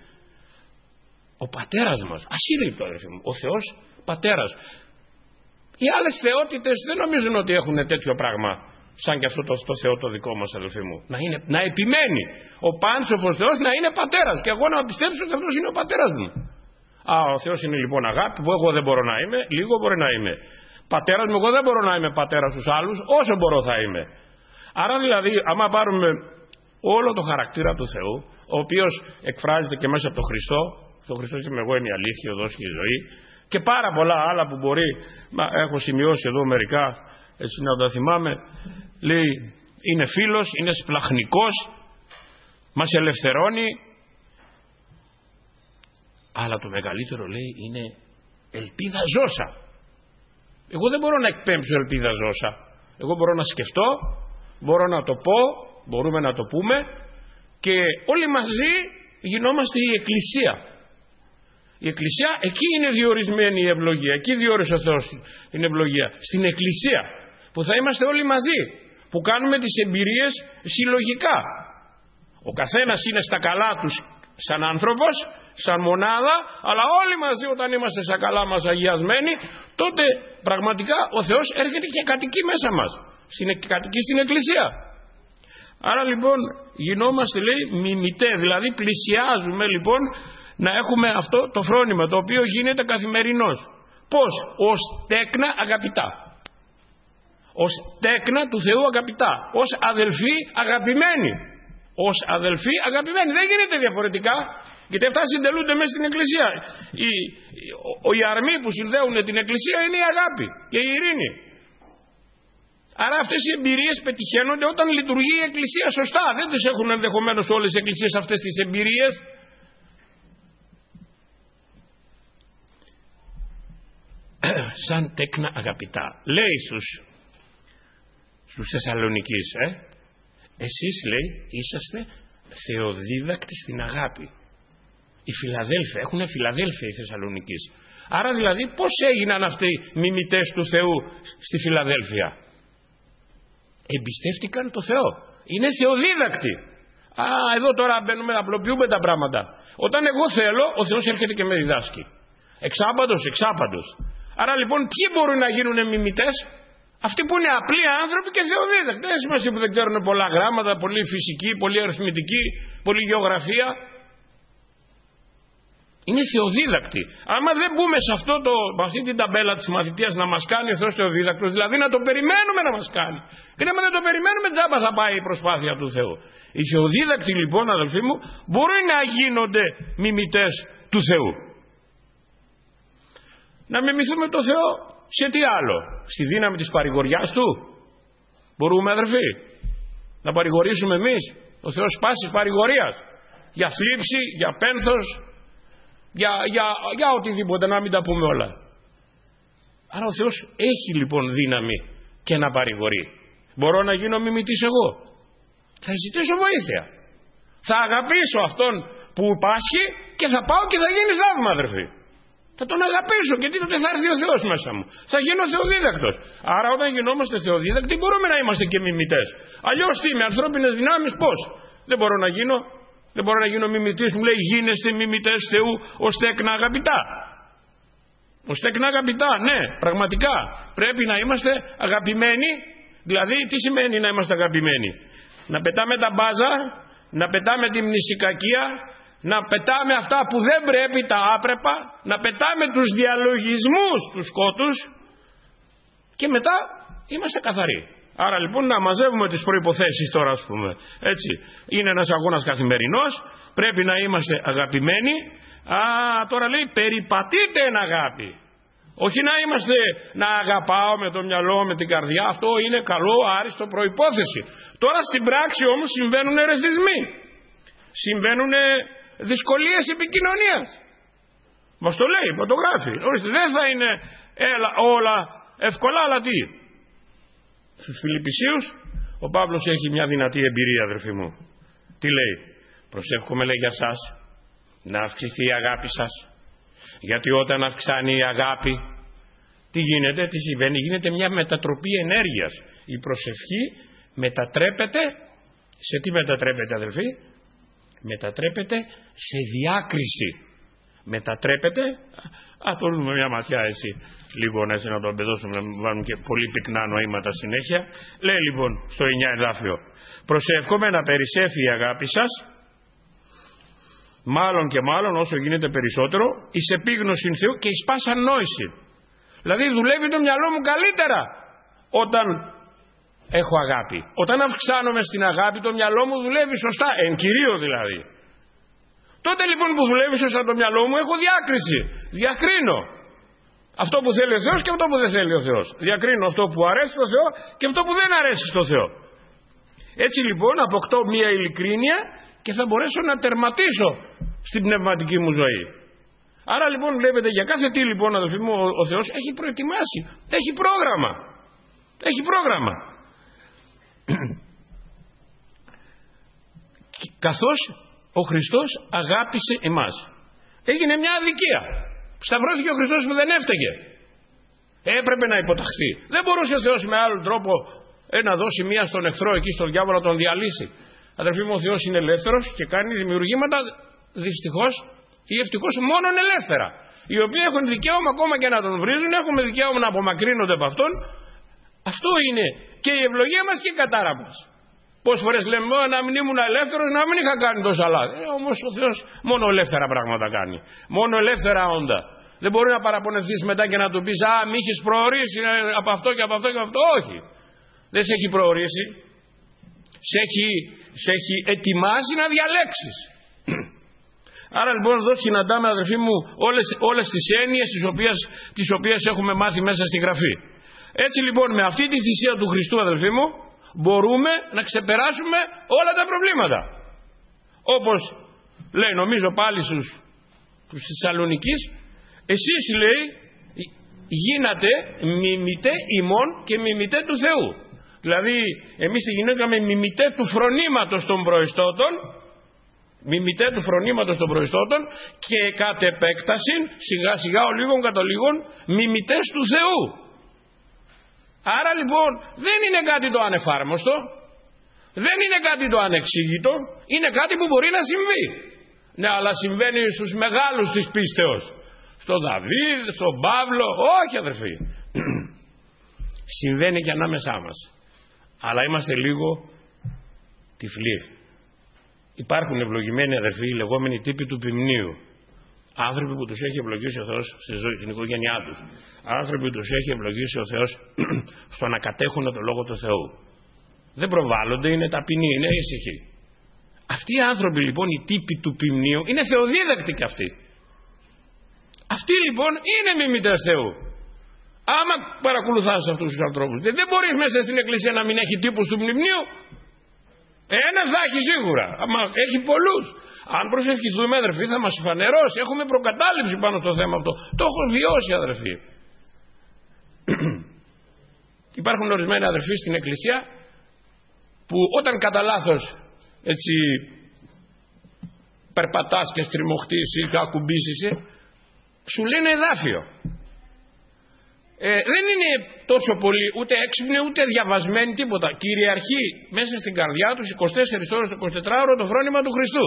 [SPEAKER 1] Ο πατέρας μας, ασύλληπτο, αδερφοί μου, ο Θεός πατέρας. Οι άλλες θεότητες δεν νομίζουν ότι έχουν τέτοιο πράγμα σαν και αυτό το, το Θεό το δικό μας, αδελφοί μου. Να, είναι, να επιμένει ο πάνσοφος Θεός να είναι πατέρας και εγώ να πιστέψω ότι αυτός είναι ο πατέρας μου. Α, ο Θεός είναι λοιπόν αγάπη που εγώ δεν μπορώ να είμαι, λίγο μπορεί να είμαι. Πατέρας μου, εγώ δεν μπορώ να είμαι πατέρας στους άλλους, όσο μπορώ θα είμαι. Άρα δηλαδή, άμα πάρουμε όλο το χαρακτήρα του Θεού, ο οποίος εκφράζεται και μέσα από τον Χριστό. Το Χριστό είμαι εγώ, είναι η αλήθεια, ο οδός και η ζωή, και πάρα πολλά άλλα που μπορεί, μα, έχω σημειώσει εδώ μερικά, έτσι να τα θυμάμαι. Λέει, είναι φίλος, είναι σπλαχνικός, μας ελευθερώνει, αλλά το μεγαλύτερο, λέει, είναι ελπίδα ζώσα. Εγώ δεν μπορώ να εκπέμψω ελπίδα ζώσα. Εγώ μπορώ να σκεφτώ, μπορώ να το πω, μπορούμε να το πούμε, και όλοι μαζί γινόμαστε η Εκκλησία. Η Εκκλησία, εκεί είναι διορισμένη η ευλογία, εκεί διόρισε ο Θεός την ευλογία. Στην Εκκλησία που θα είμαστε όλοι μαζί, που κάνουμε τις εμπειρίες συλλογικά. Ο καθένας είναι στα καλά τους σαν άνθρωπος, σαν μονάδα, αλλά όλοι μαζί όταν είμαστε στα καλά μας αγιασμένοι, τότε πραγματικά ο Θεός έρχεται και κατοικεί μέσα μας, στην, κατοικεί στην Εκκλησία. Άρα λοιπόν γινόμαστε, λέει, μιμητέ, δηλαδή πλησιάζουμε λοιπόν να έχουμε αυτό το φρόνημα, το οποίο γίνεται καθημερινός. Πώς? Ως τέκνα αγαπητά, ως τέκνα του Θεού αγαπητά, ως αδελφοί αγαπημένοι, ως αδελφοί αγαπημένοι. Δεν γίνεται διαφορετικά, γιατί αυτά συντελούνται μέσα στην Εκκλησία. Οι, οι, οι αρμοί που συνδέουν την Εκκλησία είναι η αγάπη και η ειρήνη. Άρα αυτές οι εμπειρίες πετυχαίνονται όταν λειτουργεί η Εκκλησία σωστά. Δεν τις έχουν ενδεχομένως όλες οι εκκλησίες αυτές τις εμπειρίες. Σαν τέκνα αγαπητά. Λέει στους, στους Θεσσαλονικείς, ε, εσείς, λέει, είσαστε θεοδίδακτοι στην αγάπη. Οι Φιλαδέλφοι, έχουν Φιλαδέλφια οι Θεσσαλονικείς. Άρα δηλαδή πώς έγιναν αυτοί μιμητές του Θεού στη Φιλαδέλφια? Εμπιστεύτηκαν το Θεό. Είναι θεοδίδακτοι. Α, εδώ τώρα μπαίνουμε να απλοποιούμε τα πράγματα. Όταν εγώ θέλω, ο Θεός έρχεται και με διδάσκει. Εξάπαντος, εξάπαντος. Άρα λοιπόν ποιοι μπορούν να γίνουν μιμητές? Αυτοί που είναι απλοί άνθρωποι και θεοδίδακτοι. Δεν σημασία που δεν ξέρουν πολλά γράμματα, πολύ φυσική, πολύ αριθμητική, πολύ γεωγραφία. Είναι θεοδίδακτοι. Άμα δεν μπούμε σε, αυτό το, με αυτή την ταμπέλα της μαθητείας να μας κάνει ο Θεός θεοδίδακτος, δηλαδή να το περιμένουμε να μας κάνει. Και άμα δεν το περιμένουμε, τζάμπα θα πάει η προσπάθεια του Θεού. Οι θεοδίδακτοι λοιπόν, αδελφοί μου, μπορεί να γίνονται μιμητές του Θεού. Να μιμηθούμε το Θεό σε τι άλλο? Στη δύναμη της παρηγοριάς Του. Μπορούμε, αδελφοί, να παρηγορήσουμε εμείς? Ο Θεός πάσης παρηγορίας, για θλίψη, για πένθος, για, για, για οτιδήποτε, να μην τα πούμε όλα. Άρα ο Θεός έχει λοιπόν δύναμη και να παρηγορεί. Μπορώ να γίνω μιμητής εγώ? Θα ζητήσω βοήθεια. Θα αγαπήσω αυτόν που πάσχει και θα πάω και θα γίνει θαύμα, αδερφοί. Θα τον αγαπήσω, γιατί τότε θα έρθει ο Θεός μέσα μου. Θα γίνω θεοδίδακτος. Άρα όταν γινόμαστε θεοδίδακτοι μπορούμε να είμαστε και μιμητές. Αλλιώς τι, με ανθρώπινες δυνάμεις πώς? Δεν μπορώ να γίνω. Δεν μπορώ να γίνω μιμητής. Μου λέει γίνεστε μιμητές Θεού ως τέκνα αγαπητά. Ως τέκνα αγαπητά, ναι, πραγματικά. Πρέπει να είμαστε αγαπημένοι. Δηλαδή τι σημαίνει να είμαστε αγαπημένοι? Να πετάμε τα μπάζα, να πετάμε τη μνησικακία, να πετάμε αυτά που δεν πρέπει, τα άπρεπα, να πετάμε τους διαλογισμούς τους σκότους και μετά είμαστε καθαροί. Άρα λοιπόν να μαζεύουμε τις προϋποθέσεις τώρα, ας πούμε. Έτσι, είναι ένας αγώνας καθημερινός, πρέπει να είμαστε αγαπημένοι. Α, τώρα λέει περιπατείτε εν αγάπη. Όχι να είμαστε, να αγαπάω με το μυαλό, με την καρδιά, αυτό είναι καλό, άριστο, προϋπόθεση. Τώρα στην πράξη όμως συμβαίνουν ερεθισμοί. Συμβαίνουν δυσκολίες επικοινωνίας. Μας το λέει, μας το γράφει. Ορίστε, δεν θα είναι έλα, όλα εύκολα, αλλά τι? Στους Φιλιππισίους ο Παύλος έχει μια δυνατή εμπειρία, αδερφοί μου. Τι λέει? Προσεύχομαι, λέει, για σας να αυξηθεί η αγάπη σας, γιατί όταν αυξάνει η αγάπη, τι γίνεται, τι συμβαίνει? Γίνεται μια μετατροπή ενέργειας. Η προσευχή μετατρέπεται σε τι? Μετατρέπεται, αδερφοί? Μετατρέπεται σε διάκριση. Μετατρέπεται, α, το δούμε μια ματιά έτσι, λοιπόν, έτσι να το εμπεδώσουμε, να βάλουμε και πολύ πυκνά νοήματα συνέχεια. Λέει λοιπόν στο εννιά εδάφιο, προσεύχομαι να περισσεύει η αγάπη σας, μάλλον και μάλλον όσο γίνεται περισσότερο, εις επίγνωση Θεού και εις πάσαν νόηση. Δηλαδή δουλεύει το μυαλό μου καλύτερα όταν έχω αγάπη. Όταν αυξάνομαι στην αγάπη, το μυαλό μου δουλεύει σωστά, εν κυρίω δηλαδή. Τότε λοιπόν που δουλεύει σωστά το μυαλό μου, έχω διάκριση. Διακρίνω αυτό που θέλει ο Θεός και αυτό που δεν θέλει ο Θεός. Διακρίνω αυτό που αρέσει στο Θεό και αυτό που δεν αρέσει στο Θεό. Έτσι λοιπόν αποκτώ μία ειλικρίνεια και θα μπορέσω να τερματίσω στην πνευματική μου ζωή. Άρα λοιπόν βλέπετε, για κάθε τι λοιπόν, αδελφοί μου, ο, ο Θεός έχει προετοιμάσει, έχει πρόγραμμα. Έχει πρόγραμμα. Καθώς ο Χριστός αγάπησε εμάς. Έγινε μια αδικία. Σταυρώθηκε ο Χριστός που δεν έφταιγε. Έπρεπε να υποταχθεί. Δεν μπορούσε ο Θεός με άλλον τρόπο ε, να δώσει μία στον εχθρό εκεί, στον διάβολο, να τον διαλύσει. Αδελφοί μου, ο Θεός είναι ελεύθερος και κάνει δημιουργήματα, δυστυχώς ή ευτυχώς, μόνον ελεύθερα. Οι οποίοι έχουν δικαίωμα ακόμα και να τον βρίζουν, έχουμε δικαίωμα να απομακρύνονται από αυτόν. Αυτό είναι και η ευλογία μας και η κατάρα μας. Πόσες φορές λέμε, να μην ήμουν ελεύθερος, να μην είχα κάνει τόσα λάθη. Ε, όμως ο Θεός μόνο ελεύθερα πράγματα κάνει. Μόνο ελεύθερα όντα. Δεν μπορεί να παραπονεθείς μετά και να του πεις, α, μη είχες προορίσει από αυτό και από αυτό και από αυτό. Όχι. Δεν σε έχει προορίσει. Σε έχει, σε έχει ετοιμάσει να διαλέξεις. Άρα λοιπόν εδώ συναντάμε, αδελφοί μου, όλες, όλες τις έννοιες τις οποίες, τις οποίες έχουμε μάθει μέσα στη Γραφή. Έτσι λοιπόν με αυτή τη θυσία του Χριστού, αδελφοί μου, μπορούμε να ξεπεράσουμε όλα τα προβλήματα. Όπως λέει, νομίζω πάλι στους, στους Θεσσαλονικείς, εσείς, λέει, γίνατε μιμητέ ημών και μιμητέ του Θεού. Δηλαδή εμείς γινήκαμε μιμητέ του φρονήματος των προεστώτων, μιμητέ του φρονήματος των προεστώτων και κατ' επέκταση σιγά σιγά ο λίγων κατ' ο λίγων μιμητές του Θεού. Άρα λοιπόν δεν είναι κάτι το ανεφάρμοστο, δεν είναι κάτι το ανεξήγητο, είναι κάτι που μπορεί να συμβεί. Ναι, αλλά συμβαίνει στους μεγάλους της πίστεως, στον Δαβίδ, στον Παύλο. Όχι, αδερφοί. Συμβαίνει και ανάμεσά μας, αλλά είμαστε λίγο τυφλοί. Υπάρχουν ευλογημένοι, αδερφοί, οι λεγόμενοι τύποι του ποιμνίου. Άνθρωποι που τους έχει ευλογήσει ο Θεός στην οικογένειά τους. Άνθρωποι που τους έχει ευλογήσει ο Θεός στο να κατέχουν το Λόγο του Θεού. Δεν προβάλλονται, είναι ταπεινοί, είναι ήσυχοι. Αυτοί οι άνθρωποι λοιπόν, οι τύποι του ποιμνίου, είναι θεοδίδακτοι κι αυτοί. Αυτοί λοιπόν είναι μιμητές Θεού. Άμα παρακολουθάς αυτούς τους ανθρώπους, δεν μπορείς μέσα στην εκκλησία να μην έχει τύπους του μνημείου. Ένα θα έχει σίγουρα, άμα έχει πολλούς. Αν προσευχηθούμε, αδερφοί, θα μας φανερώσει. Έχουμε προκατάληψη πάνω στο θέμα αυτό. Το έχω βιώσει, αδερφοί. Υπάρχουν ορισμένοι, αδερφοί, στην εκκλησία που όταν κατά λάθος έτσι περπατάς και στριμωχτείς ή ακουμπήσεις, σου λένε εδάφιο. Ε, δεν είναι τόσο πολύ ούτε έξυπνοι ούτε διαβασμένοι, τίποτα. Κυριαρχεί μέσα στην καρδιά τους είκοσι τέσσερις ώρες το εικοσιτετράωρο το φρόνημα του Χριστού.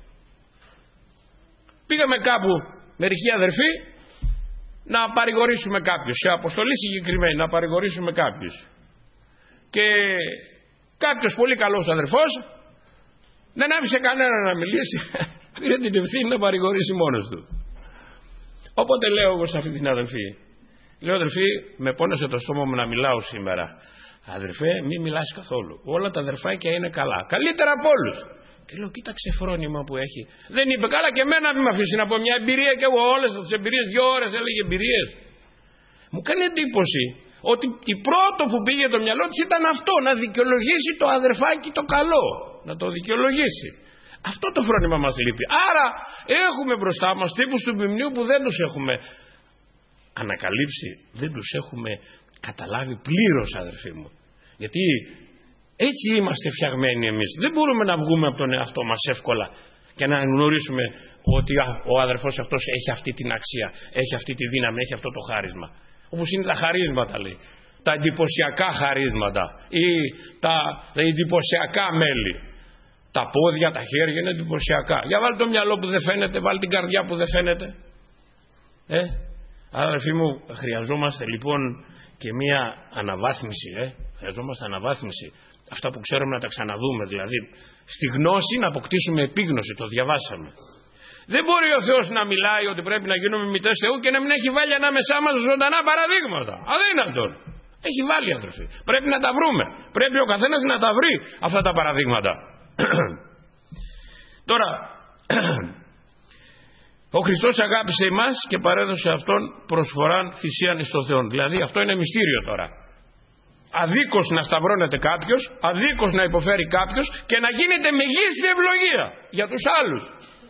[SPEAKER 1] Πήγαμε κάπου μερικοί αδερφοί να παρηγορήσουμε κάποιους, σε αποστολή συγκεκριμένη, να παρηγορήσουμε κάποιους. Και κάποιος πολύ καλός αδερφός δεν άφησε κανένα να μιλήσει, πήρε την ευθύνη να παρηγορήσει μόνος του. Οπότε λέω εγώ σε αυτή την αδελφή, λέω, αδερφή, με πόνεσε το στόμα μου να μιλάω σήμερα. Αδερφέ, μην μιλάς καθόλου. Όλα τα αδερφάκια είναι καλά. Καλύτερα από όλους. Και λέω, κοίταξε φρόνημα που έχει. Δεν είπε, καλά και εμένα μην με αφήσει να πω μια εμπειρία και εγώ όλες τις εμπειρίες, δύο ώρες έλεγε εμπειρίες. Μου κάνει εντύπωση ότι η πρώτο που πήγε το μυαλό της ήταν αυτό, να δικαιολογήσει το αδερφάκι το καλό. Να το δικαιολογήσει. Αυτό το φρόνημα μας λείπει. Άρα έχουμε μπροστά μας τύπους του μνημείου που δεν τους έχουμε ανακαλύψει, δεν τους έχουμε καταλάβει πλήρως, αδερφοί μου. Γιατί έτσι είμαστε φτιαγμένοι εμείς. Δεν μπορούμε να βγούμε από τον εαυτό μας εύκολα και να γνωρίσουμε ότι ο αδερφός αυτός έχει αυτή την αξία, έχει αυτή τη δύναμη, έχει αυτό το χάρισμα. Όπως είναι τα χαρίσματα, λέει. Τα εντυπωσιακά χαρίσματα ή τα, τα εντυπωσιακά μέλη. Τα πόδια, τα χέρια είναι εντυπωσιακά. Για βάλει το μυαλό που δεν φαίνεται, βάλει την καρδιά που δεν φαίνεται. Ε, αδερφοί μου, χρειαζόμαστε λοιπόν και μία αναβάθμιση. Ε. Χρειαζόμαστε αναβάθμιση. Αυτά που ξέρουμε να τα ξαναδούμε. Δηλαδή, στη γνώση να αποκτήσουμε επίγνωση. Το διαβάσαμε. Δεν μπορεί ο Θεός να μιλάει ότι πρέπει να γίνουμε μητές Θεού και να μην έχει βάλει ανάμεσά μας ζωντανά παραδείγματα. Αδύνατον. Έχει βάλει, αδερφοί. Πρέπει να τα βρούμε. Πρέπει ο καθένας να τα βρει αυτά τα παραδείγματα. Τώρα, ο Χριστός αγάπησε εμάς και παρέδωσε αυτόν προσφοράν θυσίαν εις το Θεόν. Δηλαδή αυτό είναι μυστήριο τώρα. Αδίκως να σταυρώνεται κάποιος, αδίκως να υποφέρει κάποιος και να γίνεται μεγίστη ευλογία για τους άλλους.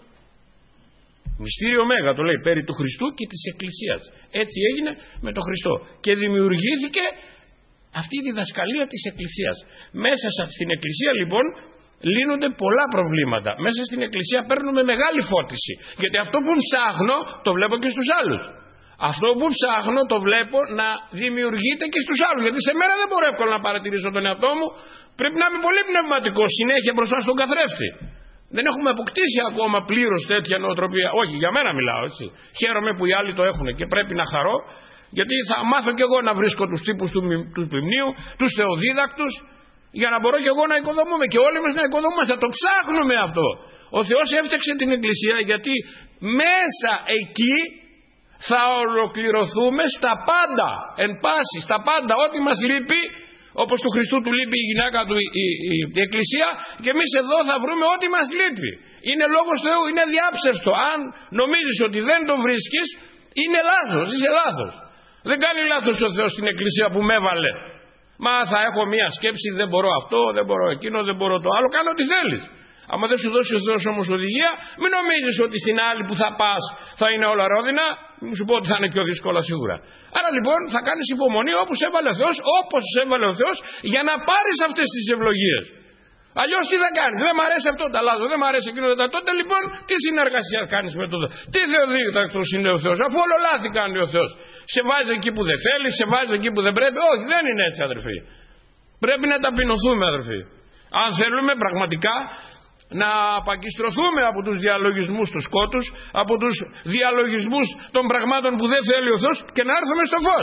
[SPEAKER 1] Μυστήριο μέγα το λέει, περί του Χριστού και της Εκκλησίας. Έτσι έγινε με τον Χριστό και δημιουργήθηκε αυτή η διδασκαλία της Εκκλησίας. Μέσα στην Εκκλησία λοιπόν λύνονται πολλά προβλήματα. Μέσα στην Εκκλησία παίρνουμε μεγάλη φώτιση, γιατί αυτό που ψάχνω το βλέπω και στους άλλους. Αυτό που ψάχνω το βλέπω να δημιουργείται και στους άλλους. Γιατί σε μένα δεν μπορώ εύκολα να παρατηρήσω τον εαυτό μου. Πρέπει να είμαι πολύ πνευματικός συνέχεια μπροστά στον καθρέφτη. Δεν έχουμε αποκτήσει ακόμα πλήρως τέτοια νοοτροπία. Όχι, για μένα μιλάω έτσι. Χαίρομαι που οι άλλοι το έχουν και πρέπει να χαρώ. Γιατί θα μάθω κι εγώ να βρίσκω τους τύπους του, του ποιμνίου, τους θεοδίδακτους, για να μπορώ κι εγώ να οικοδομούμε. Και όλοι μας να οικοδομούμε. Θα το ψάχνουμε αυτό. Ο Θεός έφτιαξε την Εκκλησία γιατί μέσα εκεί θα ολοκληρωθούμε στα πάντα, εν πάση, στα πάντα, ό,τι μας λείπει, όπως του Χριστού του λείπει η γυναίκα του η, η, η, η Εκκλησία, και εμείς εδώ θα βρούμε ό,τι μας λείπει. Είναι λόγος Θεού, είναι διάψευστο. Αν νομίζεις ότι δεν το βρίσκεις, είναι λάθος, είσαι λάθος. Δεν κάνει λάθος ο Θεός στην Εκκλησία που με έβαλε. Μα θα έχω μία σκέψη, δεν μπορώ αυτό, δεν μπορώ εκείνο, δεν μπορώ το άλλο, κάνω ό,τι θέλεις. Άμα δεν σου δώσει ο Θεός όμως οδηγία, μην νομίζεις ότι στην άλλη που θα πας θα είναι όλα ρόδινα. Μου σου πω ότι θα είναι πιο δύσκολα σίγουρα. Άρα λοιπόν θα κάνεις υπομονή όπως έβαλε ο Θεός, όπως έβαλε ο Θεός, για να πάρεις αυτές τις ευλογίες. Αλλιώς τι θα κάνεις? Δεν μ' αρέσει αυτό, τα λάθο, δεν μ' αρέσει εκείνο, τα τότε λοιπόν τι συνεργασία κάνεις με τον Θεό? Τι θεοδίδακτος είναι ο Θεός, αφού όλο λάθη κάνει ο Θεός? Σε βάζει εκεί που δεν θέλει, σε βάζει εκεί που δεν πρέπει. Όχι, δεν είναι έτσι, αδερφοί. Πρέπει να ταπεινωθούμε, αδερφοί. Αν θέλουμε πραγματικά να απαγκιστρωθούμε από τους διαλογισμούς του σκότους, από τους διαλογισμούς των πραγμάτων που δεν θέλει ο Θεός, και να έρθουμε στο φως.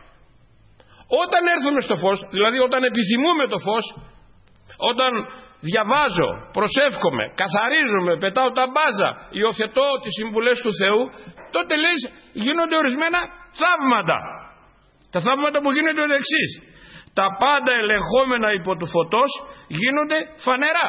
[SPEAKER 1] Όταν έρθουμε στο φως, δηλαδή όταν επιθυμούμε το φως, όταν διαβάζω, προσεύχομαι, καθαρίζομαι, πετάω τα μπάζα, υιοθετώ τις συμβουλές του Θεού, τότε λέει γίνονται ορισμένα θαύματα. Τα θαύματα που γίνονται είναι το εξής: τα πάντα ελεγχόμενα υπό του φωτός γίνονται φανερά.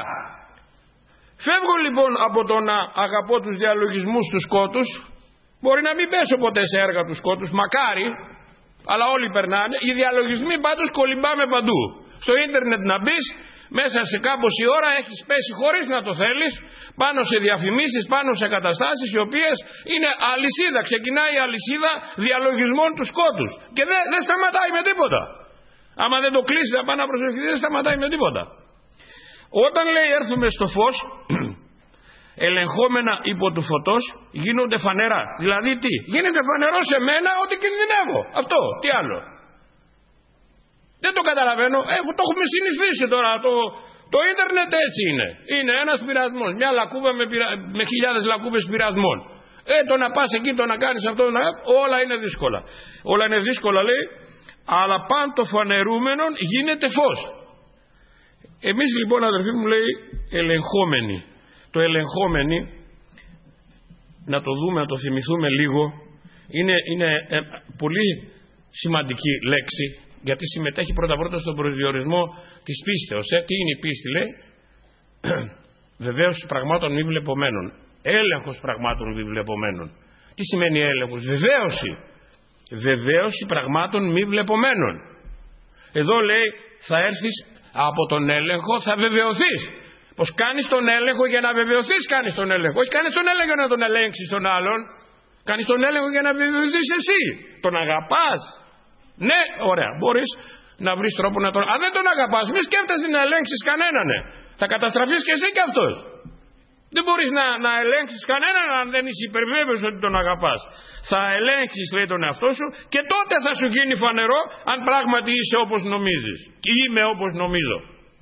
[SPEAKER 1] Φεύγω λοιπόν από το να αγαπώ τους διαλογισμούς του σκότους. Μπορεί να μην πέσω ποτέ σε έργα του σκότους, μακάρι, αλλά όλοι περνάνε. Οι διαλογισμοί πάντως κολυμπάμε παντού. Στο ίντερνετ να μπεις, μέσα σε κάμποση ώρα έχεις πέσει χωρίς να το θέλεις πάνω σε διαφημίσεις, πάνω σε καταστάσεις οι οποίες είναι αλυσίδα. Ξεκινάει η αλυσίδα διαλογισμών του σκότους και δεν, δεν σταματάει με τίποτα. Άμα δεν το κλείσεις να πάει να προσευχηθεί, δεν σταματάει με τίποτα. Όταν λέει έρθουμε στο φως, ελεγχόμενα υπό του φωτός γίνονται φανερά. Δηλαδή τι? Γίνεται φανερό σε μένα ότι κινδυνεύω. Αυτό, τι άλλο? Δεν το καταλαβαίνω. Ε, το έχουμε συνηθίσει τώρα. Το, το ίντερνετ έτσι είναι. Είναι ένας πειρασμός. Μια λακκούβα με, πειρα... με χιλιάδες λακκούβες πειρασμών. Ε, το να πας εκεί, το να κάνεις αυτό, να... όλα είναι δύσκολα. Όλα είναι δύσκολα λέει, αλλά παν το φανερούμενον γίνεται φως. Εμείς λοιπόν, αδερφοί μου, λέει ελεγχόμενοι. Το ελεγχόμενοι, να το δούμε, να το θυμηθούμε λίγο, είναι, είναι ε, πολύ σημαντική λέξη, γιατί συμμετέχει πρώτα πρώτα στον προσδιορισμό της πίστεως. Ε. Τι είναι η πίστη? Λέει βεβαίωση πραγμάτων μη βλεπομένων. Έλεγχος πραγμάτων μη βλεπομένων. Τι σημαίνει έλεγχος? Βεβαίωση. Βεβαίωση πραγμάτων μη βλεπομένων. Εδώ λέει θα έρθεις από τον έλεγχο, θα βεβαιωθείς. Πως κάνεις τον έλεγχο για να βεβαιωθείς, κάνεις τον έλεγχο. Όχι κάνεις τον έλεγχο για να τον ελέγξεις τον άλλον. Κάνεις τον έλεγχο για να βεβαιωθείς εσύ. Τον αγαπάς? Ναι, ωραία. Μπορείς να βρεις τρόπο να τον... Αν δεν τον αγαπάς, μη σκέφτεσαι να ελέγξεις κανέναν. Ναι. Θα καταστραφείς και εσύ και αυτός. Δεν μπορείς να, να ελέγξεις κανέναν αν δεν είσαι υπερβέβαιος ότι τον αγαπάς. Θα ελέγξεις, λέει, τον εαυτό σου και τότε θα σου γίνει φανερό αν πράγματι είσαι όπως νομίζεις. Και είμαι όπως νομίζω.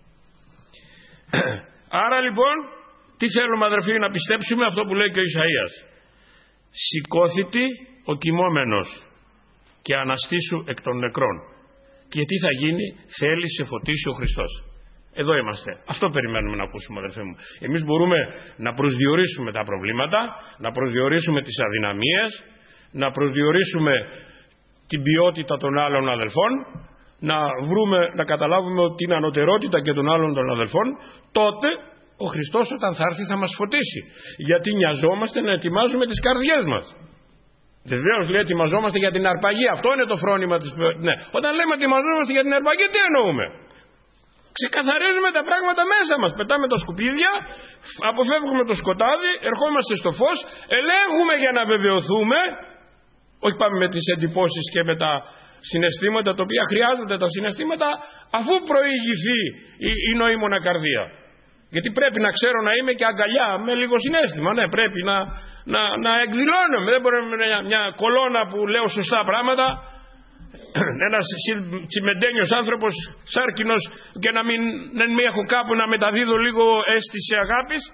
[SPEAKER 1] Άρα λοιπόν, τι θέλουμε, αδερφοί, να πιστέψουμε αυτό που λέει και ο Ισαΐας. Σηκώθητη ο κοιμόμενος και αναστήσου εκ των νεκρών. Και τι θα γίνει? Θέλει σε φωτίσει ο Χριστός. Εδώ είμαστε. Αυτό περιμένουμε να ακούσουμε, αδερφοί μου. Εμείς μπορούμε να προσδιορίσουμε τα προβλήματα, να προσδιορίσουμε τις αδυναμίες, να προσδιορίσουμε την ποιότητα των άλλων αδελφών, να βρούμε, να καταλάβουμε την ανωτερότητα και των άλλων των αδελφών, τότε ο Χριστός όταν θα έρθει θα μας φωτίσει. Γιατί νοιαζόμαστε να ετοιμάζουμε τις καρδιές μας. Βεβαίως λέει ετοιμαζόμαστε για την αρπαγή. Αυτό είναι το φρόνημα της... Ναι. Όταν λέμε ετοιμαζόμαστε για την αρπαγή, τι εννοούμε? Ξεκαθαρίζουμε τα πράγματα μέσα μας. Πετάμε τα σκουπίδια, αποφεύγουμε το σκοτάδι, ερχόμαστε στο φως, ελέγχουμε για να βεβαιωθούμε. Όχι πάμε με τις εντυπώσεις και με τα συναισθήματα, τα οποία χρειάζονται τα συναισθήματα αφού προηγηθεί η, η νοήμωνα καρδία. Γιατί πρέπει να ξέρω να είμαι και αγκαλιά με λίγο συναίσθημα. Ναι, πρέπει να, να, να εκδηλώνομαι. Δεν μπορεί να είμαι μια, μια κολόνα που λέω σωστά πράγματα. Ένας τσιμεντένιος άνθρωπος, σάρκινος, και να μην, να μην έχω κάπου να μεταδίδω λίγο αίσθηση αγάπης.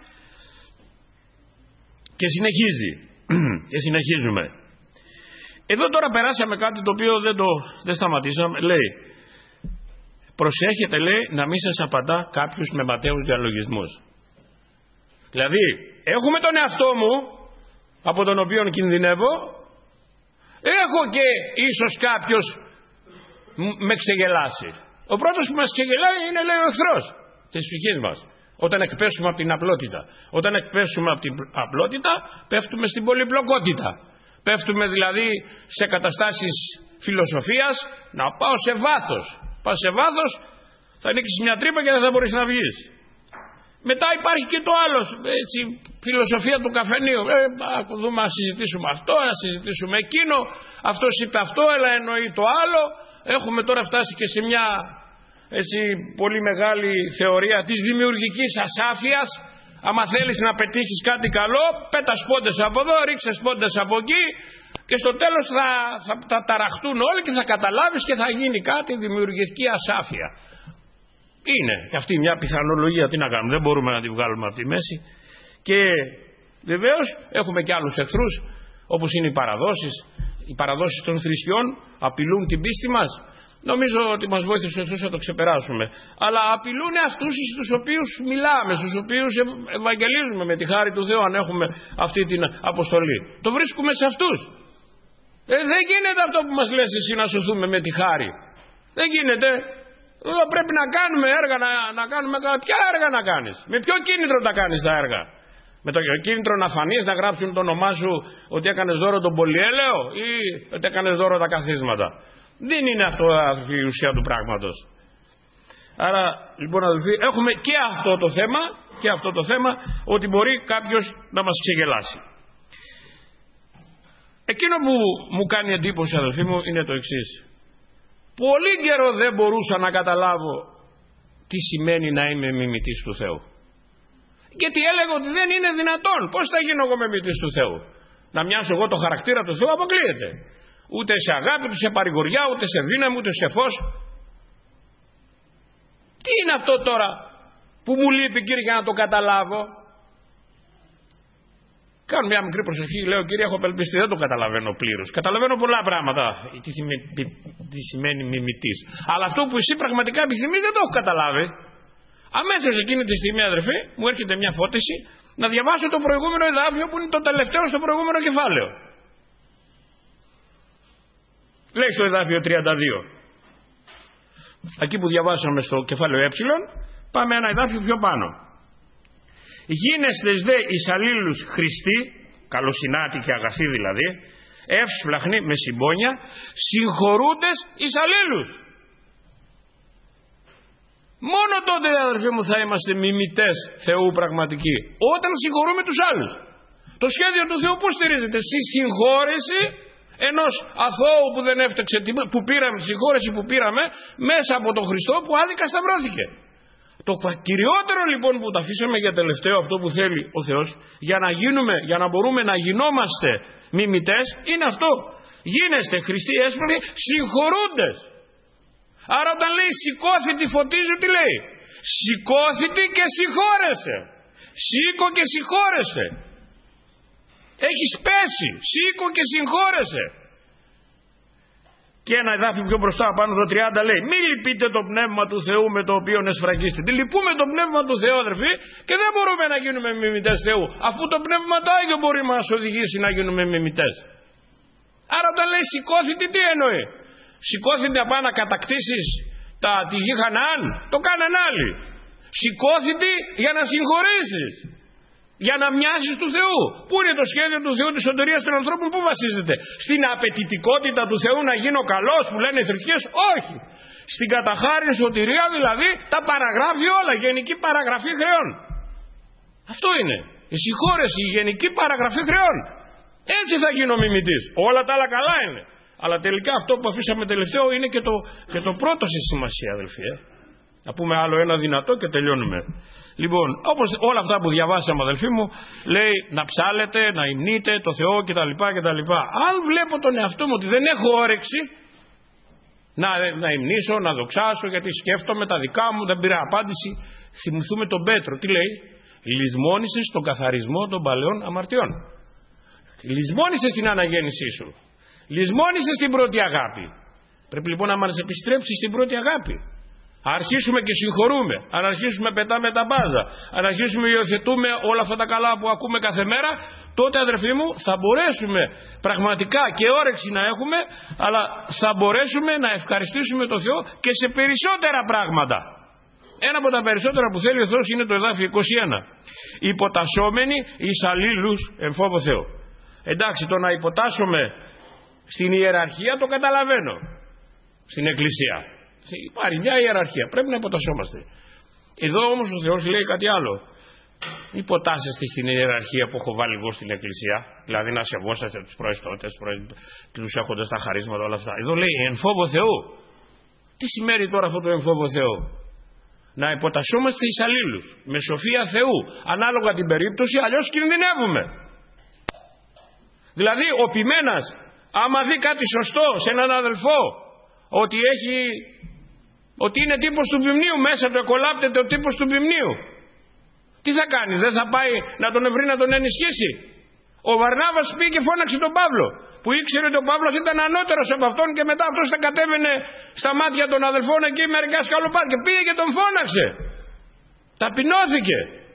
[SPEAKER 1] Και συνεχίζει. Και συνεχίζουμε. Εδώ τώρα περάσαμε κάτι το οποίο δεν, το, δεν σταματήσαμε. Λέει, προσέχετε, λέει, να μην σας απαντά κάποιος με ματαίους διαλογισμούς. Δηλαδή, έχουμε τον εαυτό μου, από τον οποίο κινδυνεύω, έχω και ίσως κάποιος με ξεγελάσει. Ο πρώτος που μας ξεγελάει είναι, λέει, ο εχθρός της ψυχής μας. Όταν εκπέσουμε από την απλότητα. Όταν εκπέσουμε από την απλότητα, πέφτουμε στην πολυπλοκότητα. Πέφτουμε δηλαδή σε καταστάσεις φιλοσοφίας, να πάω σε βάθος. Πάω σε βάθος, θα ανοίξεις μια τρύπα και δεν θα μπορείς να βγεις. Μετά υπάρχει και το άλλο, έτσι, φιλοσοφία του καφενείου. Ε, δούμε, να συζητήσουμε αυτό, να συζητήσουμε εκείνο. Αυτός είπε αυτό, αλλά εννοεί το άλλο. Έχουμε τώρα φτάσει και σε μια, έτσι, πολύ μεγάλη θεωρία της δημιουργικής ασάφειας. Άμα θέλεις να πετύχεις κάτι καλό, πέτα σπόντες από εδώ, ρίξε σπόντες από εκεί, και στο τέλος θα, θα, θα ταραχτούν όλοι και θα καταλάβεις και θα γίνει κάτι, δημιουργική ασάφεια. Είναι και αυτή μια πιθανολογία, τι να κάνουμε, δεν μπορούμε να τη βγάλουμε από τη μέση. Και βεβαίως έχουμε και άλλους εχθρούς, όπως είναι οι παραδόσεις. Οι παραδόσεις των θρησκειών απειλούν την πίστη μας. Νομίζω ότι μας βοήθησε ο Θεός να το ξεπεράσουμε. Αλλά απειλούν αυτούς στους οποίους μιλάμε, στους οποίους ευαγγελίζουμε με τη χάρη του Θεού, αν έχουμε αυτή την αποστολή. Το βρίσκουμε σε αυτούς. Ε, δεν γίνεται αυτό που μας λες εσύ, να σωθούμε με τη χάρη. Δεν γίνεται. Εδώ πρέπει να κάνουμε έργα, να, να κάνουμε... Ποια έργα να κάνεις? Με ποιο κίνητρο τα κάνεις τα έργα? Με το κίνητρο να φανείς, να γράψουν το όνομά σου ότι έκανες δώρο τον πολυέλαιο, ή ότι έκανες δώρο τα καθίσματα? Δεν είναι αυτό η ουσία του πράγματος. Άρα λοιπόν, αδελφοί, έχουμε και αυτό το θέμα, και αυτό το θέμα, ότι μπορεί κάποιος να μας ξεγελάσει. Εκείνο που μου κάνει εντύπωση, αδελφοί μου, είναι το εξής. Πολύ καιρό δεν μπορούσα να καταλάβω τι σημαίνει να είμαι μιμητής του Θεού. Γιατί έλεγα ότι δεν είναι δυνατόν. Πώς θα γίνω εγώ μιμητής του Θεού? Να μοιάσω εγώ το χαρακτήρα του Θεού? Αποκλείεται. Ούτε σε αγάπη, ούτε σε παρηγοριά, ούτε σε δύναμη, ούτε σε φως. Τι είναι αυτό τώρα που μου λείπει, Κύριε, για να το καταλάβω? Κάνω μια μικρή προσοχή, λέω, Κύριε, έχω απελπιστεί, δεν το καταλαβαίνω πλήρως. Καταλαβαίνω πολλά πράγματα, τι, τι, τι σημαίνει μιμητής. Αλλά αυτό που εσύ πραγματικά επιθυμείς δεν το έχω καταλάβει. Αμέσως εκείνη τη στιγμή, αδερφοί, μου έρχεται μια φώτιση να διαβάσω το προηγούμενο εδάφιο, που είναι το τελευταίο στο προηγούμενο κεφάλαιο. Λέει στο εδάφιο τριάντα δύο. Εκεί που διαβάσαμε στο κεφάλαιο ε, πάμε ένα εδάφιο πιο πάνω. Γίνεστες δε εις αλλήλους Χριστοί, καλοσυνάτοι και αγαθοί δηλαδή, εύσφλαχνοι με συμπόνια, συγχωρούντες εις αλλήλους. Μόνο τότε, αδερφοί μου, θα είμαστε μιμητές Θεού πραγματικοί, όταν συγχωρούμε τους άλλους. Το σχέδιο του Θεού πώς στηρίζεται? Στη συγχώρεση ενός αθώου που δεν έφταξε, που πήραμε, συγχώρεση που πήραμε μέσα από τον Χριστό που άδικα σταυρώθηκε. Το κυριότερο λοιπόν που τα αφήσαμε για τελευταίο, αυτό που θέλει ο Θεός, για να γίνουμε, για να μπορούμε να γινόμαστε μιμητές, είναι αυτό. Γίνεστε Χριστοί έσπροχοι, συγχωρούντες. Άρα όταν λέει σηκώθητη φωτίζω, τι λέει? Σηκώθητη και συγχώρεσε. Σήκω και συγχώρεσε. Έχεις πέσει, σήκω και συγχώρεσε. Και ένα εδάφιο πιο μπροστά πάνω το τριάντα λέει, μη λυπείτε το πνεύμα του Θεού με το οποίο εσφραγίστε. Τι λυπούμε το πνεύμα του Θεού, αδερφοί, και δεν μπορούμε να γίνουμε μιμητές Θεού, αφού το πνεύμα το Άγιο μπορεί να μας οδηγήσει να γίνουμε μιμητές. Άρα όταν λέει σηκώθητη, τι εννοεί? Σηκώθηκε να πάει να κατακτήσεις τα, τη γη Χαναάν. Το κάναν άλλοι. Σηκώθηκε για να συγχωρήσεις. Για να μοιάσεις του Θεού. Πού είναι το σχέδιο του Θεού της σωτηρίας των ανθρώπων, πού βασίζεται? Στην απαιτητικότητα του Θεού να γίνω καλός που λένε οι θρησκείες? Όχι. Στην καταχάρη σωτηρία, δηλαδή τα παραγράφει όλα. Γενική παραγραφή χρεών. Αυτό είναι. Η συγχώρεση, η γενική παραγραφή χρεών. Έτσι θα γίνω μιμητής. Όλα τα άλλα καλά είναι. Αλλά τελικά αυτό που αφήσαμε τελευταίο είναι και το, και το πρώτο στη σημασία, αδελφοί. Ε. Να πούμε άλλο ένα δυνατό και τελειώνουμε. Λοιπόν, όπως όλα αυτά που διαβάσαμε, αδελφοί μου, λέει να ψάλετε, να υμνείτε το Θεό κτλ. κτλ. Αν βλέπω τον εαυτό μου ότι δεν έχω όρεξη να, να υμνήσω, να δοξάσω, γιατί σκέφτομαι τα δικά μου, δεν πήρα απάντηση, θυμηθούμε τον Πέτρο. Τι λέει? Λησμόνησες στον καθαρισμό των παλαιών αμαρτιών. Λησμόνησες την αναγέννησή σου. Λησμόνησες την πρώτη αγάπη. Πρέπει λοιπόν να μας επιστρέψει στην πρώτη αγάπη. Αν αρχίσουμε και συγχωρούμε, αν αρχίσουμε πετάμε τα μπάζα, αν αρχίσουμε υιοθετούμε όλα αυτά τα καλά που ακούμε κάθε μέρα, τότε, αδερφοί μου, θα μπορέσουμε πραγματικά και όρεξη να έχουμε, αλλά θα μπορέσουμε να ευχαριστήσουμε τον Θεό και σε περισσότερα πράγματα. Ένα από τα περισσότερα που θέλει ο Θεός είναι το εδάφιο είκοσι ένα. Υποτασσόμενοι εις αλλήλους εν φόβο Θεό. Εντάξει, το να υποτάσσουμε στην ιεραρχία το καταλαβαίνω. Στην εκκλησία υπάρχει μια ιεραρχία, πρέπει να υποτασσόμαστε. Εδώ όμως ο Θεός λέει κάτι άλλο. Υποτάσσεστε στην ιεραρχία που έχω βάλει εγώ στην εκκλησία, δηλαδή να σεβόσαστε τους προεστώτες, τους έχοντες τα χαρίσματα, όλα αυτά. Εδώ λέει εν φόβο Θεού. Τι σημαίνει τώρα αυτό το εν φόβο Θεού? Να υποτασσόμαστε εις αλλήλους, με σοφία Θεού, ανάλογα την περίπτωση, αλλιώς κινδυνεύουμε. Δηλαδή ο ποιμένας, άμα δει κάτι σωστό σε έναν αδελφό, ότι έχει, ότι είναι τύπος του ποιμνίου, μέσα του εκολάπτεται ο τύπος του ποιμνίου, τι θα κάνει? Δεν θα πάει να τον βρει, να τον ενισχύσει? Ο Βαρνάβας πήγε και φώναξε τον Παύλο, που ήξερε ότι ο Παύλος ήταν ανώτερος από αυτόν, και μετά αυτός θα κατέβαινε στα μάτια των αδελφών εκεί μερικά σκαλοπάρ, και πήγε και τον φώναξε. Ταπεινώθηκε.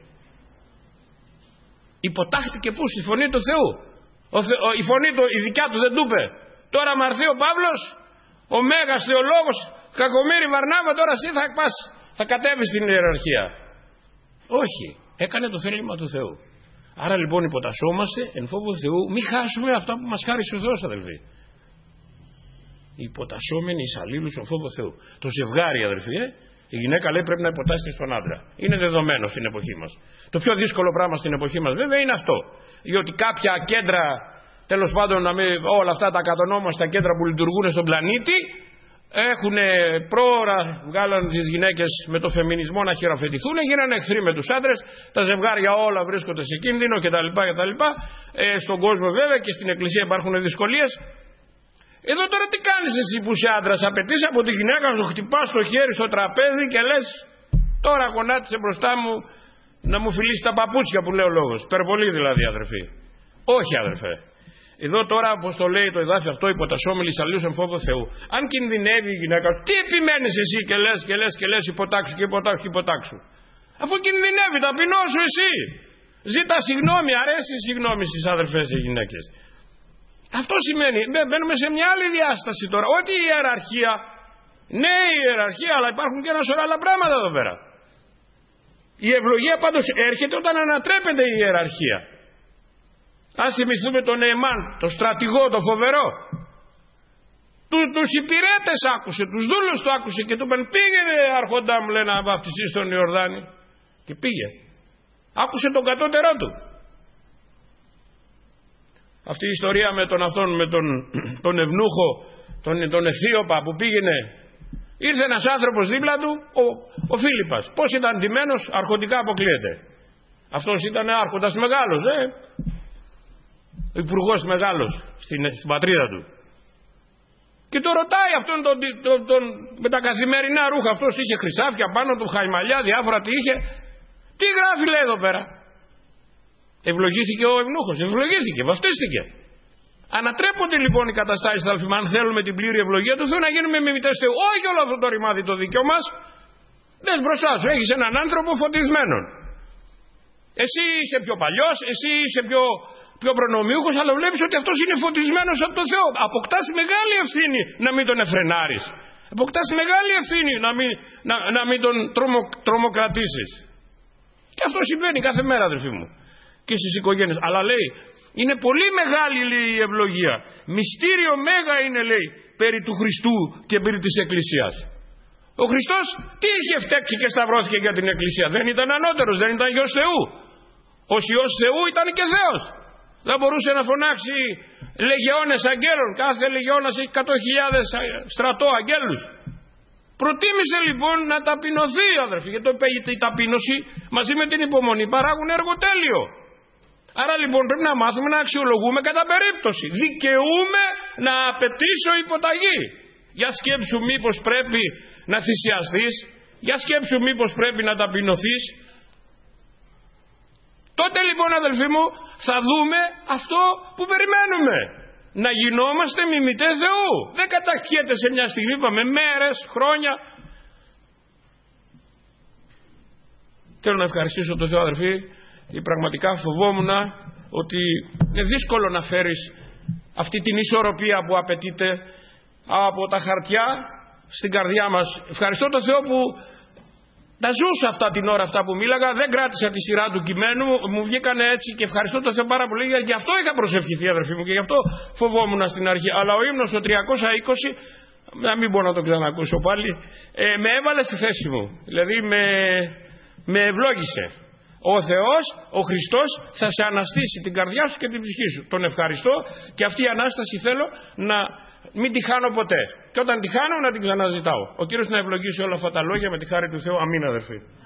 [SPEAKER 1] Υποτάχθηκε πού? Στη φωνή του Θεού. Ο Θε... η φωνή του, η δικιά του δεν του είπε: τώρα μ' αρθεί ο Παύλος, ο μέγας θεολόγος, κακομοίρη Βαρνάβα, τώρα εσύ θα πας, θα κατέβεις στην ιεραρχία. Όχι, έκανε το θέλημα του Θεού. Άρα λοιπόν υποτασσόμαστε εν φόβο Θεού, μην χάσουμε αυτά που μας χάρισε ο Θεός, αδελφοί. Υποτασσόμενοι εις αλλήλους εν φόβο Θεού. Το ζευγάρι, αδελφοί, ε, η γυναίκα λέει πρέπει να υποτάσσεται στον άντρα. Είναι δεδομένο στην εποχή μας. Το πιο δύσκολο πράγμα στην εποχή μας βέβαια είναι αυτό. Διότι κάποια κέντρα, τέλος πάντων, να μην, όλα αυτά τα κατονόμαστα κέντρα που λειτουργούν στον πλανήτη, έχουν πρόωρα, βγάλαν τις γυναίκες με το φεμινισμό να χειραφετηθούν, γίνανε εχθροί με τους άντρες, τα ζευγάρια όλα βρίσκονται σε κίνδυνο κτλ. κτλ. Ε, στον κόσμο βέβαια και στην εκκλησία υπάρχουν δυσκολίες. Εδώ τώρα τι κάνεις εσύ που είσαι άντρας? Απαιτείς από τη γυναίκα να σου χτυπάς το χέρι στο τραπέζι και λες τώρα γονάτισε μπροστά μου να μου φιλήσει τα παπούτσια, που λέει ο λόγος. Υπερβολή δηλαδή, αδερφοί. Όχι, αδερφέ. Εδώ τώρα, όπως το λέει το εδάφιο αυτό, υποτασσόμενοι εις αλλήλους εν φόβο Θεού. Αν κινδυνεύει η γυναίκα, τι επιμένεις εσύ και λες και λες και λες υποτάξου και υποτάξου και υποτάξου? Αφού κινδυνεύει, ταπεινώσου εσύ. Ζήτα συγγνώμη, αρέσει η συγγνώμη στις αδερφές οι γυναίκες. Αυτό σημαίνει, μπαίνουμε σε μια άλλη διάσταση τώρα. Ότι η ιεραρχία, ναι η ιεραρχία, αλλά υπάρχουν και ένα σωρό άλλα πράγματα εδώ πέρα. Η ευλογία πάντως έρχεται όταν ανατρέπεται η ιεραρχία. Ας θυμηθούμε τον Νεεμάν, τον στρατηγό, τον φοβερό. Του, τους υπηρέτες άκουσε, τους δούλους του άκουσε και του είπαν πήγαινε αρχοντά μου, λέει, να βαφτιστείς στον Ιορδάνη. Και πήγε. Άκουσε τον κατώτερό του. Αυτή η ιστορία με τον αυτόν, με τον, τον ευνούχο, τον, τον Αιθίωπα που πήγαινε, ήρθε ένας άνθρωπος δίπλα του, ο, ο Φίλιππας. Πώς ήταν ντυμένος? Αρχοντικά αποκλείεται. Αυτός ήταν άρχοντας μεγάλος, ε. Ο υπουργός μεγάλος στην, στην πατρίδα του. Και το ρωτάει αυτόν τον, τον, τον, με τα καθημερινά ρούχα, αυτός είχε χρυσάφια πάνω του, χαϊμαλιά, διάφορα τι είχε. Τι γράφει λέει εδώ πέρα? Ευλογήθηκε ο ευνούχος, ευλογήθηκε, βαφτίστηκε. Ανατρέπονται λοιπόν οι καταστάσεις, αδελφοί, αν θέλουμε την πλήρη ευλογία του Θεού, να γίνουμε μιμητές Θεού. Όχι όλο αυτό το ρημάδι το δίκαιο μας. Δες μπροστά σου, έχεις έναν άνθρωπο φωτισμένον. Εσύ είσαι πιο παλιός, εσύ είσαι πιο, πιο προνομιούχος, αλλά βλέπεις ότι αυτός είναι φωτισμένος από τον Θεό. Αποκτάς μεγάλη ευθύνη να μην τον εφρενάρεις. Αποκτάς μεγάλη ευθύνη να μην, να, να μην τον τρομο, τρομοκρατήσεις. Και αυτό συμβαίνει κάθε μέρα, αδελφοί μου, και στις οικογένειες. Αλλά λέει, είναι πολύ μεγάλη, λέει, η ευλογία. Μυστήριο μέγα είναι, λέει, περί του Χριστού και περί της Εκκλησίας. Ο Χριστός τι είχε φταίξει και σταυρώθηκε για την Εκκλησία? Δεν ήταν ανώτερος, δεν ήταν Υιός Θεού. Ο Υιός Θεού ήταν και Θεός. Δεν μπορούσε να φωνάξει λεγεώνες αγγέλων. Κάθε λεγεώνας έχει εκατό χιλιάδες στρατό αγγέλους. Προτίμησε λοιπόν να ταπεινωθεί, αδερφοί, γιατί η ταπείνωση μαζί με την υπομονή παράγουν έργο τέλειο. Άρα λοιπόν πρέπει να μάθουμε να αξιολογούμε κατά περίπτωση. Δικαιούμε να απαιτήσω υποταγή. Για σκέψου μήπως πρέπει να θυσιαστείς, για σκέψου μήπως πρέπει να ταπεινωθείς. Τότε λοιπόν, αδελφοί μου, θα δούμε αυτό που περιμένουμε. Να γινόμαστε μιμητές Θεού. Δεν καταχέται σε μια στιγμή, είπαμε, μέρες, χρόνια. Θέλω να ευχαριστήσω τον Θεό, αδελφοί, γιατί πραγματικά φοβόμουν ότι είναι δύσκολο να φέρεις αυτή την ισορροπία που απαιτείται από τα χαρτιά στην καρδιά μας. Ευχαριστώ τον Θεό που τα ζούσα αυτά την ώρα αυτά που μίλαγα, δεν κράτησα τη σειρά του κειμένου, μου βγήκανε έτσι και ευχαριστώ τον Θεό πάρα πολύ, γι' αυτό είχα προσευχηθεί, αδερφοί μου, και γι' αυτό φοβόμουν στην αρχή. Αλλά ο ύμνος το τριακόσια είκοσι, να μην μπορώ να το ξανακούσω πάλι, ε, με έβαλε στη θέση μου, δηλαδή με, με ευλόγησε. Ο Θεός, ο Χριστός θα σε αναστήσει την καρδιά σου και την ψυχή σου. Τον ευχαριστώ και αυτή η Ανάσταση θέλω να μην τη χάνω ποτέ. Και όταν τη χάνω να την ξαναζητάω. Ο Κύριος να ευλογήσει όλα αυτά τα λόγια με τη χάρη του Θεού. Αμήν, αδερφοί.